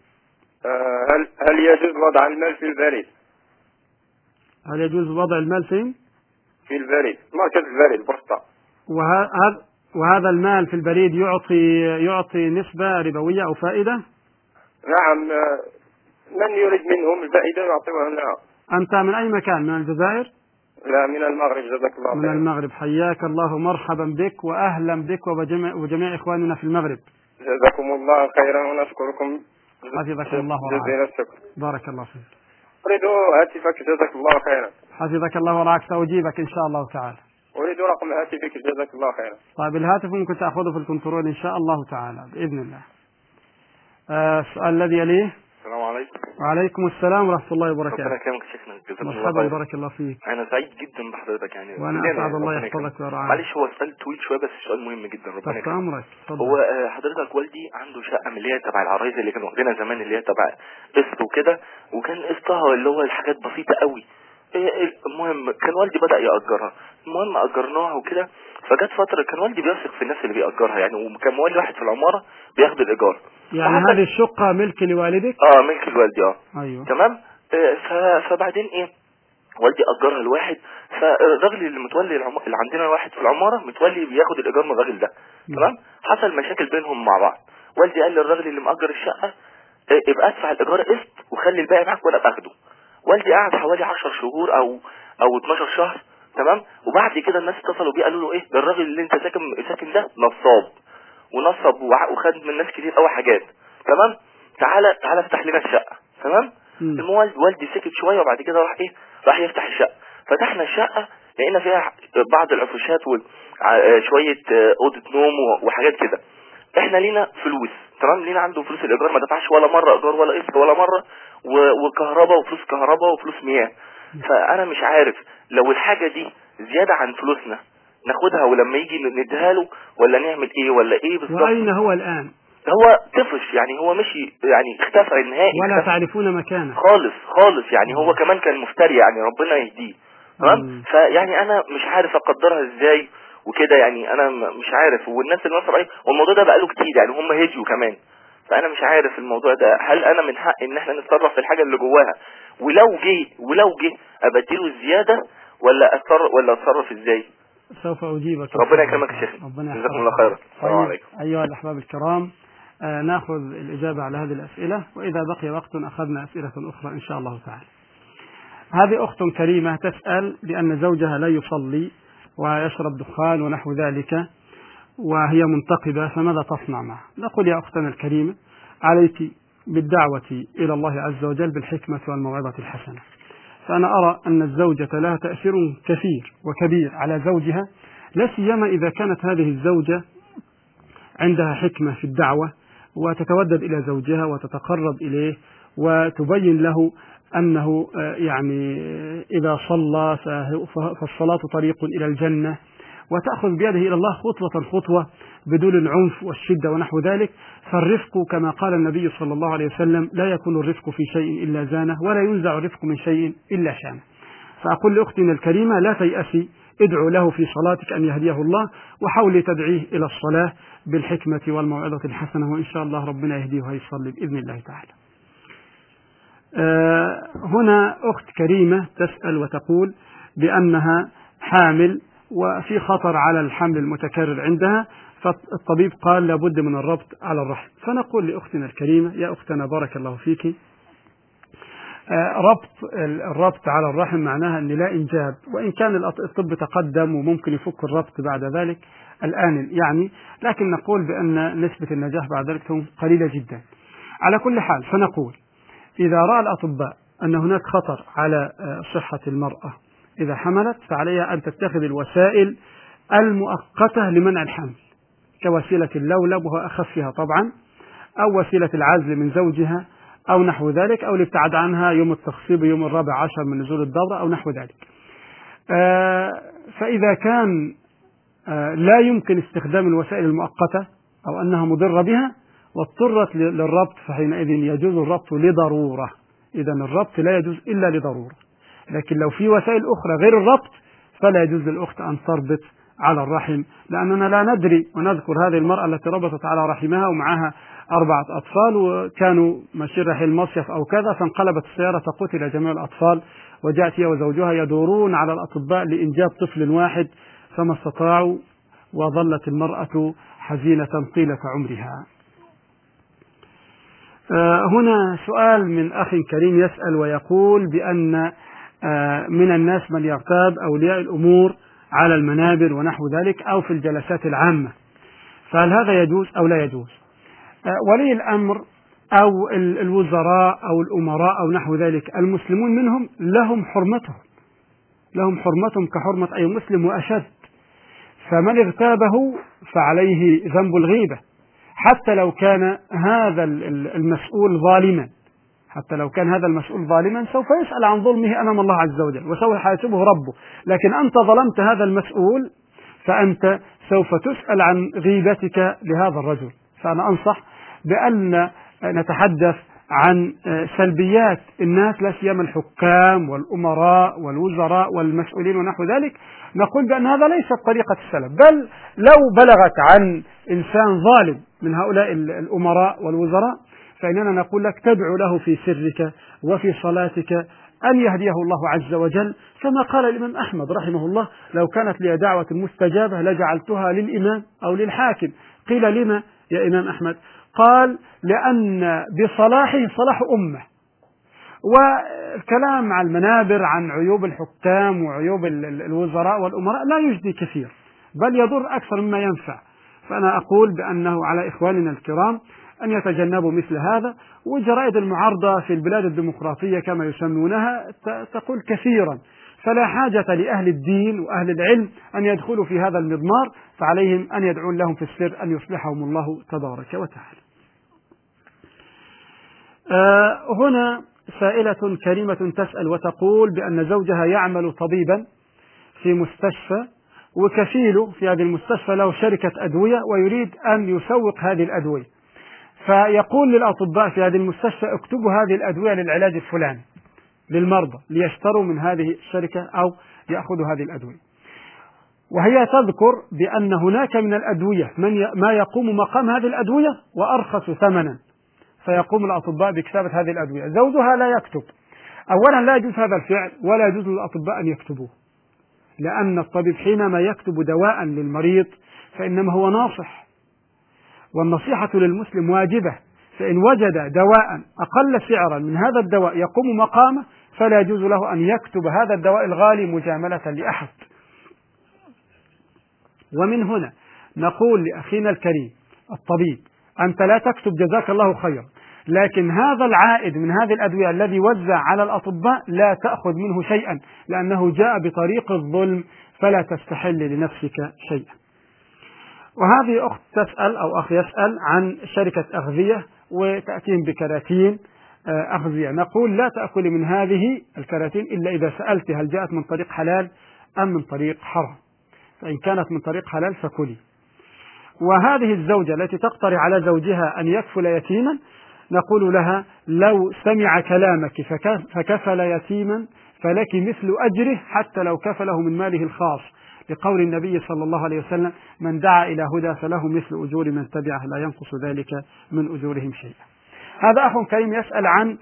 هل يجوز وضع المال في البريد؟ هل يجوز وضع المال فين؟ في البريد، مركز البريد، بوسطة. وهذا المال في البريد يعطي نسبة ربوية أو فائدة؟ نعم، من يريد منهم الفائدة يعطيها لنا. أنت من أي مكان؟ من الجزائر؟ لا، من المغرب، جزاك الله خير. من المغرب، حياك الله، مرحبا بك وأهلا بك وجميع إخواننا في المغرب. جزاكم الله خيرا ونشكركم. حفظك الله ورعاك. جزيل الشكر. بارك الله فيك. أريد هاتفك، جزاك الله خيرا. حفظك الله ورعاك، سأجيبك إن شاء الله تعالى. أريد رقم هاتفك، جزاك الله خيرا. طيب الهاتف ممكن تأخذه في الكنترول إن شاء الله تعالى بإذن الله. السؤال الذي يليه. السلام عليكم. وعليكم السلام ورحمة الله وبركاته. ربنا يكرمك شيخنا، جزاك الله مرحبا، بارك الله فيك. أنا سعيد جدا بحضرتك يعني. وأنا أسعد، الله يحفظك ويرعاك. معلش هو سؤال طويل شوية بس سؤال مهم جدا. ربنا تحت أمرك. هو حضرتك والدي عنده شقة من اللي هي تبع العرايس اللي كانوا واخدينها زمان، اللي هي تبع قسط وكده، وكان قسطها اللي هو الحاجات بسيطة قوي. المهم كان والدي بدأ يأجرها، المهم أجرناها وكده. فجت فترة كان والدي بيثق في الناس اللي بيأجرها يعني، وكان موالي واحد في العمارة بياخد الإيجار. يعني هذه الشقة ملك لوالدك؟ ملك لوالدي. أيوه. تمام. فبعدين ايه، والدي أجرها لواحد، فالراجل اللي متولي اللي عندنا واحد في العمارة متولي بياخد الإيجار من الراجل ده. تمام. حصل مشاكل بينهم مع بعض. والدي قال للراجل اللي مأجر الشقة ابقى ادفع الإيجار قسط وخلي الباقي معاك ولا باخده. والدي قعد حوالي 10 شهور او 12 شهر. تمام. وبعد كده الناس اتصلوا بيه قالوا له ايه، ده الراجل اللي انت ساكن ده نصاب ونصب وخد من الناس كتير قوي حاجات. تمام. تعالى افتح لنا الشقة. تمام. والدي سكت شوية وبعد كده راح يفتح الشقة. فتحنا الشقة لقينا فيها بعض العفوشات وشوية أوضة نوم وحاجات كده. احنا لينا فلوس. تمام. لينا عنده فلوس الإيجار، ما دفعش ولا مرة إيجار ولا قسط ولا مرة، وكهرباء وفلوس كهرباء وفلوس مياه. فأنا مش عارف لو الحاجة دي زيادة عن فلوسنا ناخدها ولما يجي نديها له، ولا نعمل ايه ولا ايه بالظبط. وأين هو الآن؟ هو طفش يعني، هو مشي يعني، اختفى نهائي. ولا تعرفون مكانه خالص يعني. هو كمان كان مفتري يعني، ربنا يهديه. تمام. فيعني انا مش عارف اقدرها ازاي وكده يعني، انا مش عارف. والناس اللي نصب عليه، والموضوع ده بقاله كتير يعني، هم هديوا كمان. فانا مش عارف الموضوع ده، هل انا من حق ان احنا نتصرف في الحاجه اللي جواها، ولو جه ابدله الزياده، ولا اتصرف ازاي؟ سوف اجيبك. ربنا يكرمك يا شيخ، جزاكم الله خيرا. السلام عليكم. ايها الاحباب الكرام، ناخذ الاجابه على هذه الاسئله، واذا بقي وقت اخذنا اسئله اخرى ان شاء الله تعالى. هذه اخت كريمه تسال بان زوجها لا يصلي ويشرب دخان ونحو ذلك وهي منتقبة، فماذا تصنع معه؟ نقول يا أختنا الكريمة عليك بالدعوة إلى الله عز وجل بالحكمة والموعظة الحسنة. فأنا أرى أن الزوجة لها تأثير كثير وكبير على زوجها، لا سيما إذا كانت هذه الزوجة عندها حكمة في الدعوة وتتودد إلى زوجها وتتقرب إليه وتبين له أنه يعني إذا صلى فالصلاة طريق إلى الجنة، وتأخذ بيده إلى الله خطوة خطوة بدون العنف والشدة ونحو ذلك. فالرفق كما قال النبي صلى الله عليه وسلم لا يكون الرفق في شيء إلا زانه، ولا ينزع الرفق من شيء إلا شانه. فأقول لأختنا الكريمة لا تيأسي، ادعو له في صلاتك أن يهديه الله، وحاولي تدعيه إلى الصلاة بالحكمة والموعظة الحسنة، وإن شاء الله ربنا يهديه ويصلي بإذن الله تعالى. هنا أخت كريمة تسأل وتقول بأنها حامل وفي خطر على الحمل المتكرر عندها، فالطبيب قال لابد من الربط على الرحم. فنقول لأختنا الكريمة يا أختنا بارك الله فيك، الربط على الرحم معناها أن لا إنجاب، وإن كان الطب تقدم وممكن يفك الربط بعد ذلك الآن يعني، لكن نقول بأن نسبة النجاح بعد ذلك تكون قليلة جدا. على كل حال فنقول إذا رأى الأطباء أن هناك خطر على صحة المرأة إذا حملت، فعليها أن تتخذ الوسائل المؤقتة لمنع الحمل، كوسيلة اللولب وهو أخفها طبعا، أو وسيلة العزل من زوجها أو نحو ذلك، أو الابتعاد عنها يوم التخصيب يوم 14 من نزول الدورة أو نحو ذلك. فإذا كان لا يمكن استخدام الوسائل المؤقتة أو أنها مضرة بها واضطرت للربط، فحينئذ يجوز الربط لضرورة. إذا الربط لا يجوز إلا لضرورة، لكن لو في وسائل أخرى غير الربط فلا يجوز للأخت أن تربط على الرحم، لأننا لا ندري. ونذكر هذه المرأة التي ربطت على رحمها ومعها 4 أطفال، وكانوا ماشيين رايحين المصيف أو كذا، فانقلبت السيارة فقتل جميع الأطفال، وجاءت هي وزوجها يدورون على الأطباء لإنجاب طفل واحد فما استطاعوا، وظلت المرأة حزينة طيلة عمرها. هنا سؤال من أخ كريم يسأل ويقول بأن من الناس من يغتاب أولياء الأمور على المنابر ونحو ذلك أو في الجلسات العامة، فهل هذا يجوز أو لا يجوز؟ ولي الأمر أو الوزراء أو الأمراء أو نحو ذلك المسلمون منهم لهم حرمتهم كحرمة أي مسلم وأشد، فمن اغتابه فعليه ذنب الغيبة، حتى لو كان هذا المسؤول ظالما سوف يسأل عن ظلمه أمام الله عز وجل وسوف يحاسبه ربه. لكن أنت ظلمت هذا المسؤول فأنت سوف تسأل عن غيبتك لهذا الرجل. فأنا أنصح بأن نتحدث عن سلبيات الناس، لا سيما الحكام والأمراء والوزراء والمسؤولين ونحو ذلك، نقول بأن هذا ليست طريقة السلف، بل لو بلغت عن إنسان ظالم من هؤلاء الأمراء والوزراء فإننا نقول لك تدعو له في سرك وفي صلاتك أن يهديه الله عز وجل، كما قال الإمام أحمد رحمه الله: لو كانت لي دعوة مستجابة لجعلتها للإمام أو للحاكم. قيل: لما يا إمام أحمد؟ قال: لأن بصلاحه صلاح أمة. والكلام على المنابر عن عيوب الحكام وعيوب الوزراء والأمراء لا يجدي كثير، بل يضر أكثر مما ينفع. فأنا أقول بأنه على إخواننا الكرام أن يتجنبوا مثل هذا. والجرائد المعارضة في البلاد الديمقراطية كما يسمونها تقول كثيرا، فلا حاجة لأهل الدين وأهل العلم أن يدخلوا في هذا المضمار، فعليهم أن يدعون لهم في السر أن يصلحهم الله تبارك وتعالى. هنا سائلة كريمة تسأل وتقول بأن زوجها يعمل طبيبا في مستشفى، وكفيله في هذه المستشفى له شركة أدوية ويريد أن يسوق هذه الأدوية، فيقول للأطباء في هذه المستشفى: اكتبوا هذه الأدوية للعلاج الفلاني للمرضى ليشتروا من هذه الشركة أو يأخذوا هذه الأدوية. وهي تذكر بأن هناك من الأدوية ما يقوم مقام هذه الأدوية وأرخص ثمنا، فيقوم الأطباء بكتابة هذه الأدوية. زوجها لا يكتب. أولا لا يجوز هذا الفعل، ولا يجوز للأطباء أن يكتبوه، لأن الطبيب حينما يكتب دواء للمريض فإنما هو ناصح، والنصيحة للمسلم واجبة، فإن وجد دواء أقل سعرا من هذا الدواء يقوم مقامه فلا يجوز له أن يكتب هذا الدواء الغالي مجاملة لأحد. ومن هنا نقول لأخينا الكريم الطبيب: أنت لا تكتب جزاك الله خيرا، لكن هذا العائد من هذه الأدوية الذي وزع على الأطباء لا تأخذ منه شيئا، لأنه جاء بطريق الظلم، فلا تستحل لنفسك شيئا. وهذه أخت تسأل أو أخ يسأل عن شركة أغذية وتأتين بكراتين أغذية. نقول: لا تأكل من هذه الكراتين إلا إذا سألت هل جاءت من طريق حلال أم من طريق حرام، فإن كانت من طريق حلال فكلي. وهذه الزوجة التي تقترح على زوجها أن يكفل يتيما، نقول لها: لو سمع كلامك فكفل يتيما فلك مثل أجره حتى لو كفله من ماله الخاص، لقول النبي صلى الله عليه وسلم: من دعا إلى هدى فله مثل أجور من تبعه لا ينقص ذلك من أجورهم شيئا. هذا أخ كريم يسأل عن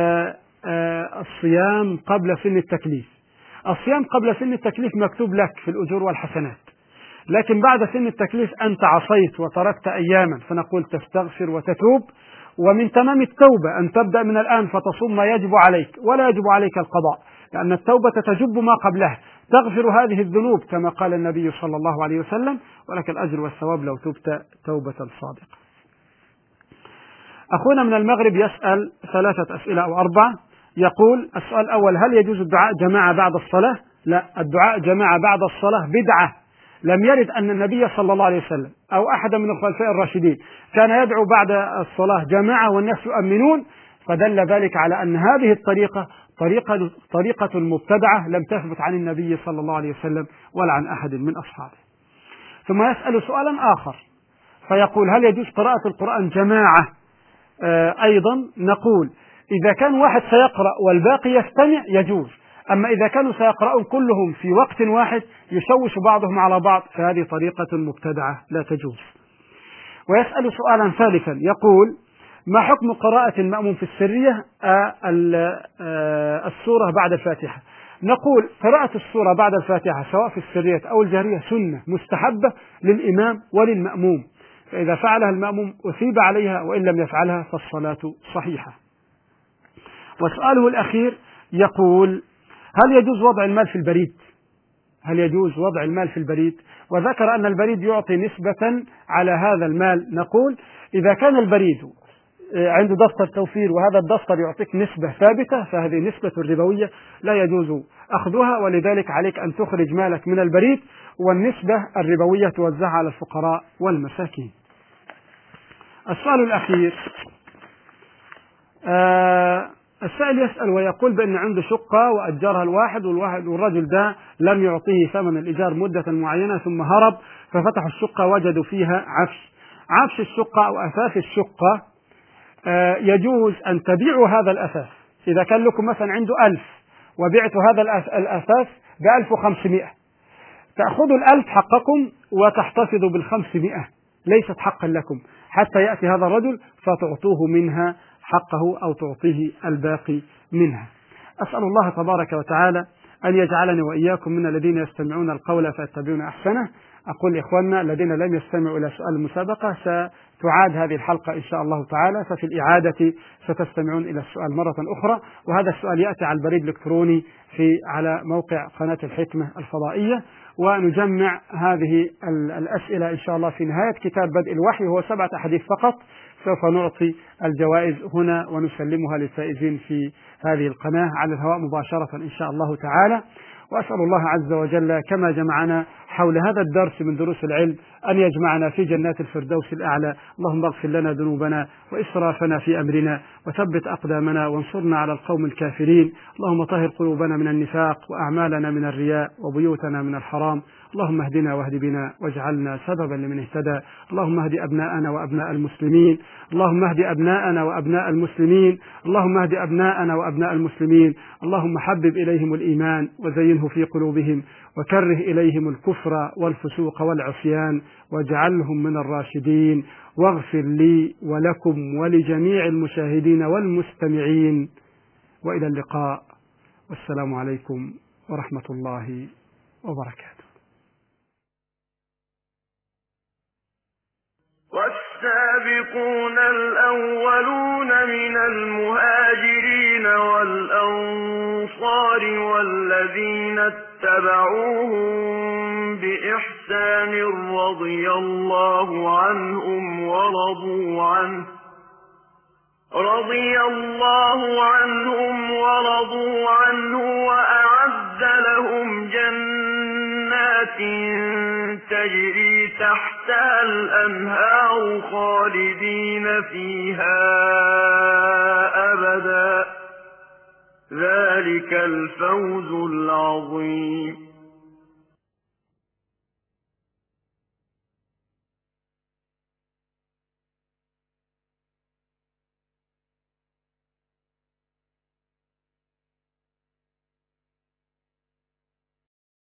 الصيام قبل سن التكليف. الصيام قبل سن التكليف مكتوب لك في الأجور والحسنات، لكن بعد سن التكليف أنت عصيت وتركت أياما، فنقول تستغفر وتتوب، ومن تمام التوبة أن تبدأ من الآن فتصوم ما يجب عليك ولا يجب عليك القضاء، لأن التوبة تجب ما قبلها، تغفر هذه الذنوب كما قال النبي صلى الله عليه وسلم: ولك الأجر والثواب لو تبت توبة صادقة. أخونا من المغرب يسأل 3 أسئلة أو 4. يقول: السؤال الأول: هل يجوز الدعاء جماعة بعد الصلاة؟ لا، الدعاء جماعة بعد الصلاة بدعة، لم يرد أن النبي صلى الله عليه وسلم أو أحد من الخلفاء الراشدين كان يدعو بعد الصلاة جماعة والناس يؤمنون، فدل ذلك على أن هذه الطريقة طريقة مبتدعة لم تثبت عن النبي صلى الله عليه وسلم ولا عن أحد من أصحابه. ثم يسأل سؤالا آخر فيقول: هل يجوز قراءة القرآن جماعة؟ أيضا نقول: إذا كان واحد سيقرأ والباقي يستمع يجوز، أما إذا كانوا سيقرؤون كلهم في وقت واحد يشوش بعضهم على بعض فهذه طريقة مبتدعة لا تجوز. ويسأل سؤالا ثالثا يقول: ما حكم قراءة المأموم في السرية السورة بعد الفاتحة؟ نقول: قراءة السورة بعد الفاتحة سواء في السرية أو الجهرية سنة مستحبة للإمام وللمأموم، فإذا فعلها المأموم أثيب عليها، وإن لم يفعلها فالصلاة صحيحة. وسؤاله الأخير يقول: هل يجوز وضع المال في البريد؟ هل يجوز وضع المال في البريد؟ وذكر أن البريد يعطي نسبة على هذا المال. نقول: إذا كان البريد عنده دفتر توفير وهذا الدفتر يعطيك نسبة ثابتة فهذه نسبة ربوية لا يجوز أخذها، ولذلك عليك أن تخرج مالك من البريد والنسبة الربوية توزعها على الفقراء والمساكين. السؤال الأخير السائل يسأل ويقول بأن عنده شقة وأجرها الواحد والرجل ده لم يعطيه ثمن الإيجار مدة معينة ثم هرب، ففتحوا الشقة وجدوا فيها عفش الشقة أو أثاث الشقة. يجوز أن تبيعوا هذا الأثاث. إذا كان لكم مثلا عنده 1000 وبعتوا هذا الأثاث ب1500، تأخذوا 1000 حقكم وتحتفظوا بال500، ليست حقا لكم حتى يأتي هذا الرجل فتعطوه منها حقه أو تعطيه الباقي منها. أسأل الله تبارك وتعالى أن يجعلني وإياكم من الذين يستمعون القول فيتبعون أحسنه. أقول لإخواننا الذين لم يستمعوا إلى سؤال المسابقة ستعاد هذه الحلقة إن شاء الله تعالى، ففي الإعادة ستستمعون إلى السؤال مرة أخرى، وهذا السؤال يأتي على البريد الإلكتروني على موقع قناة الحكمة الفضائية، ونجمع هذه الأسئلة إن شاء الله في نهاية كتاب بدء الوحي، هو 7 أحاديث فقط. سوف نعطي الجوائز هنا ونسلمها للفائزين في هذه القناة على الهواء مباشرة إن شاء الله تعالى. وأسأل الله عز وجل كما جمعنا حول هذا الدرس من دروس العلم أن يجمعنا في جنات الفردوس الأعلى. اللهم اغفر لنا ذنوبنا وإسرافنا في أمرنا وثبت أقدامنا وانصرنا على القوم الكافرين. اللهم طهر قلوبنا من النفاق وأعمالنا من الرياء وبيوتنا من الحرام. اللهم اهدنا واهد بنا واجعلنا سببا لمن اهتدى. اللهم اهد أبناءنا وأبناء المسلمين. اللهم اهد أبناءنا وأبناء المسلمين. اللهم اهد أبناءنا وأبناء المسلمين. اللهم حبب إليهم الإيمان وزينه في قلوبهم وكره إليهم الكفر والفسوق والعصيان واجعلهم من الراشدين. واغفر لي ولكم ولجميع المشاهدين والمستمعين، وإلى اللقاء، والسلام عليكم ورحمة الله وبركاته. والسابقون الأولون من المهاجرين والأنصار والذين اتبعوهم بإحسان عدنان رضي الله عنهم ورضوا عنه وأعد لهم جنات تجري تحتها الأنهار خالدين فيها أبدا ذلك الفوز العظيم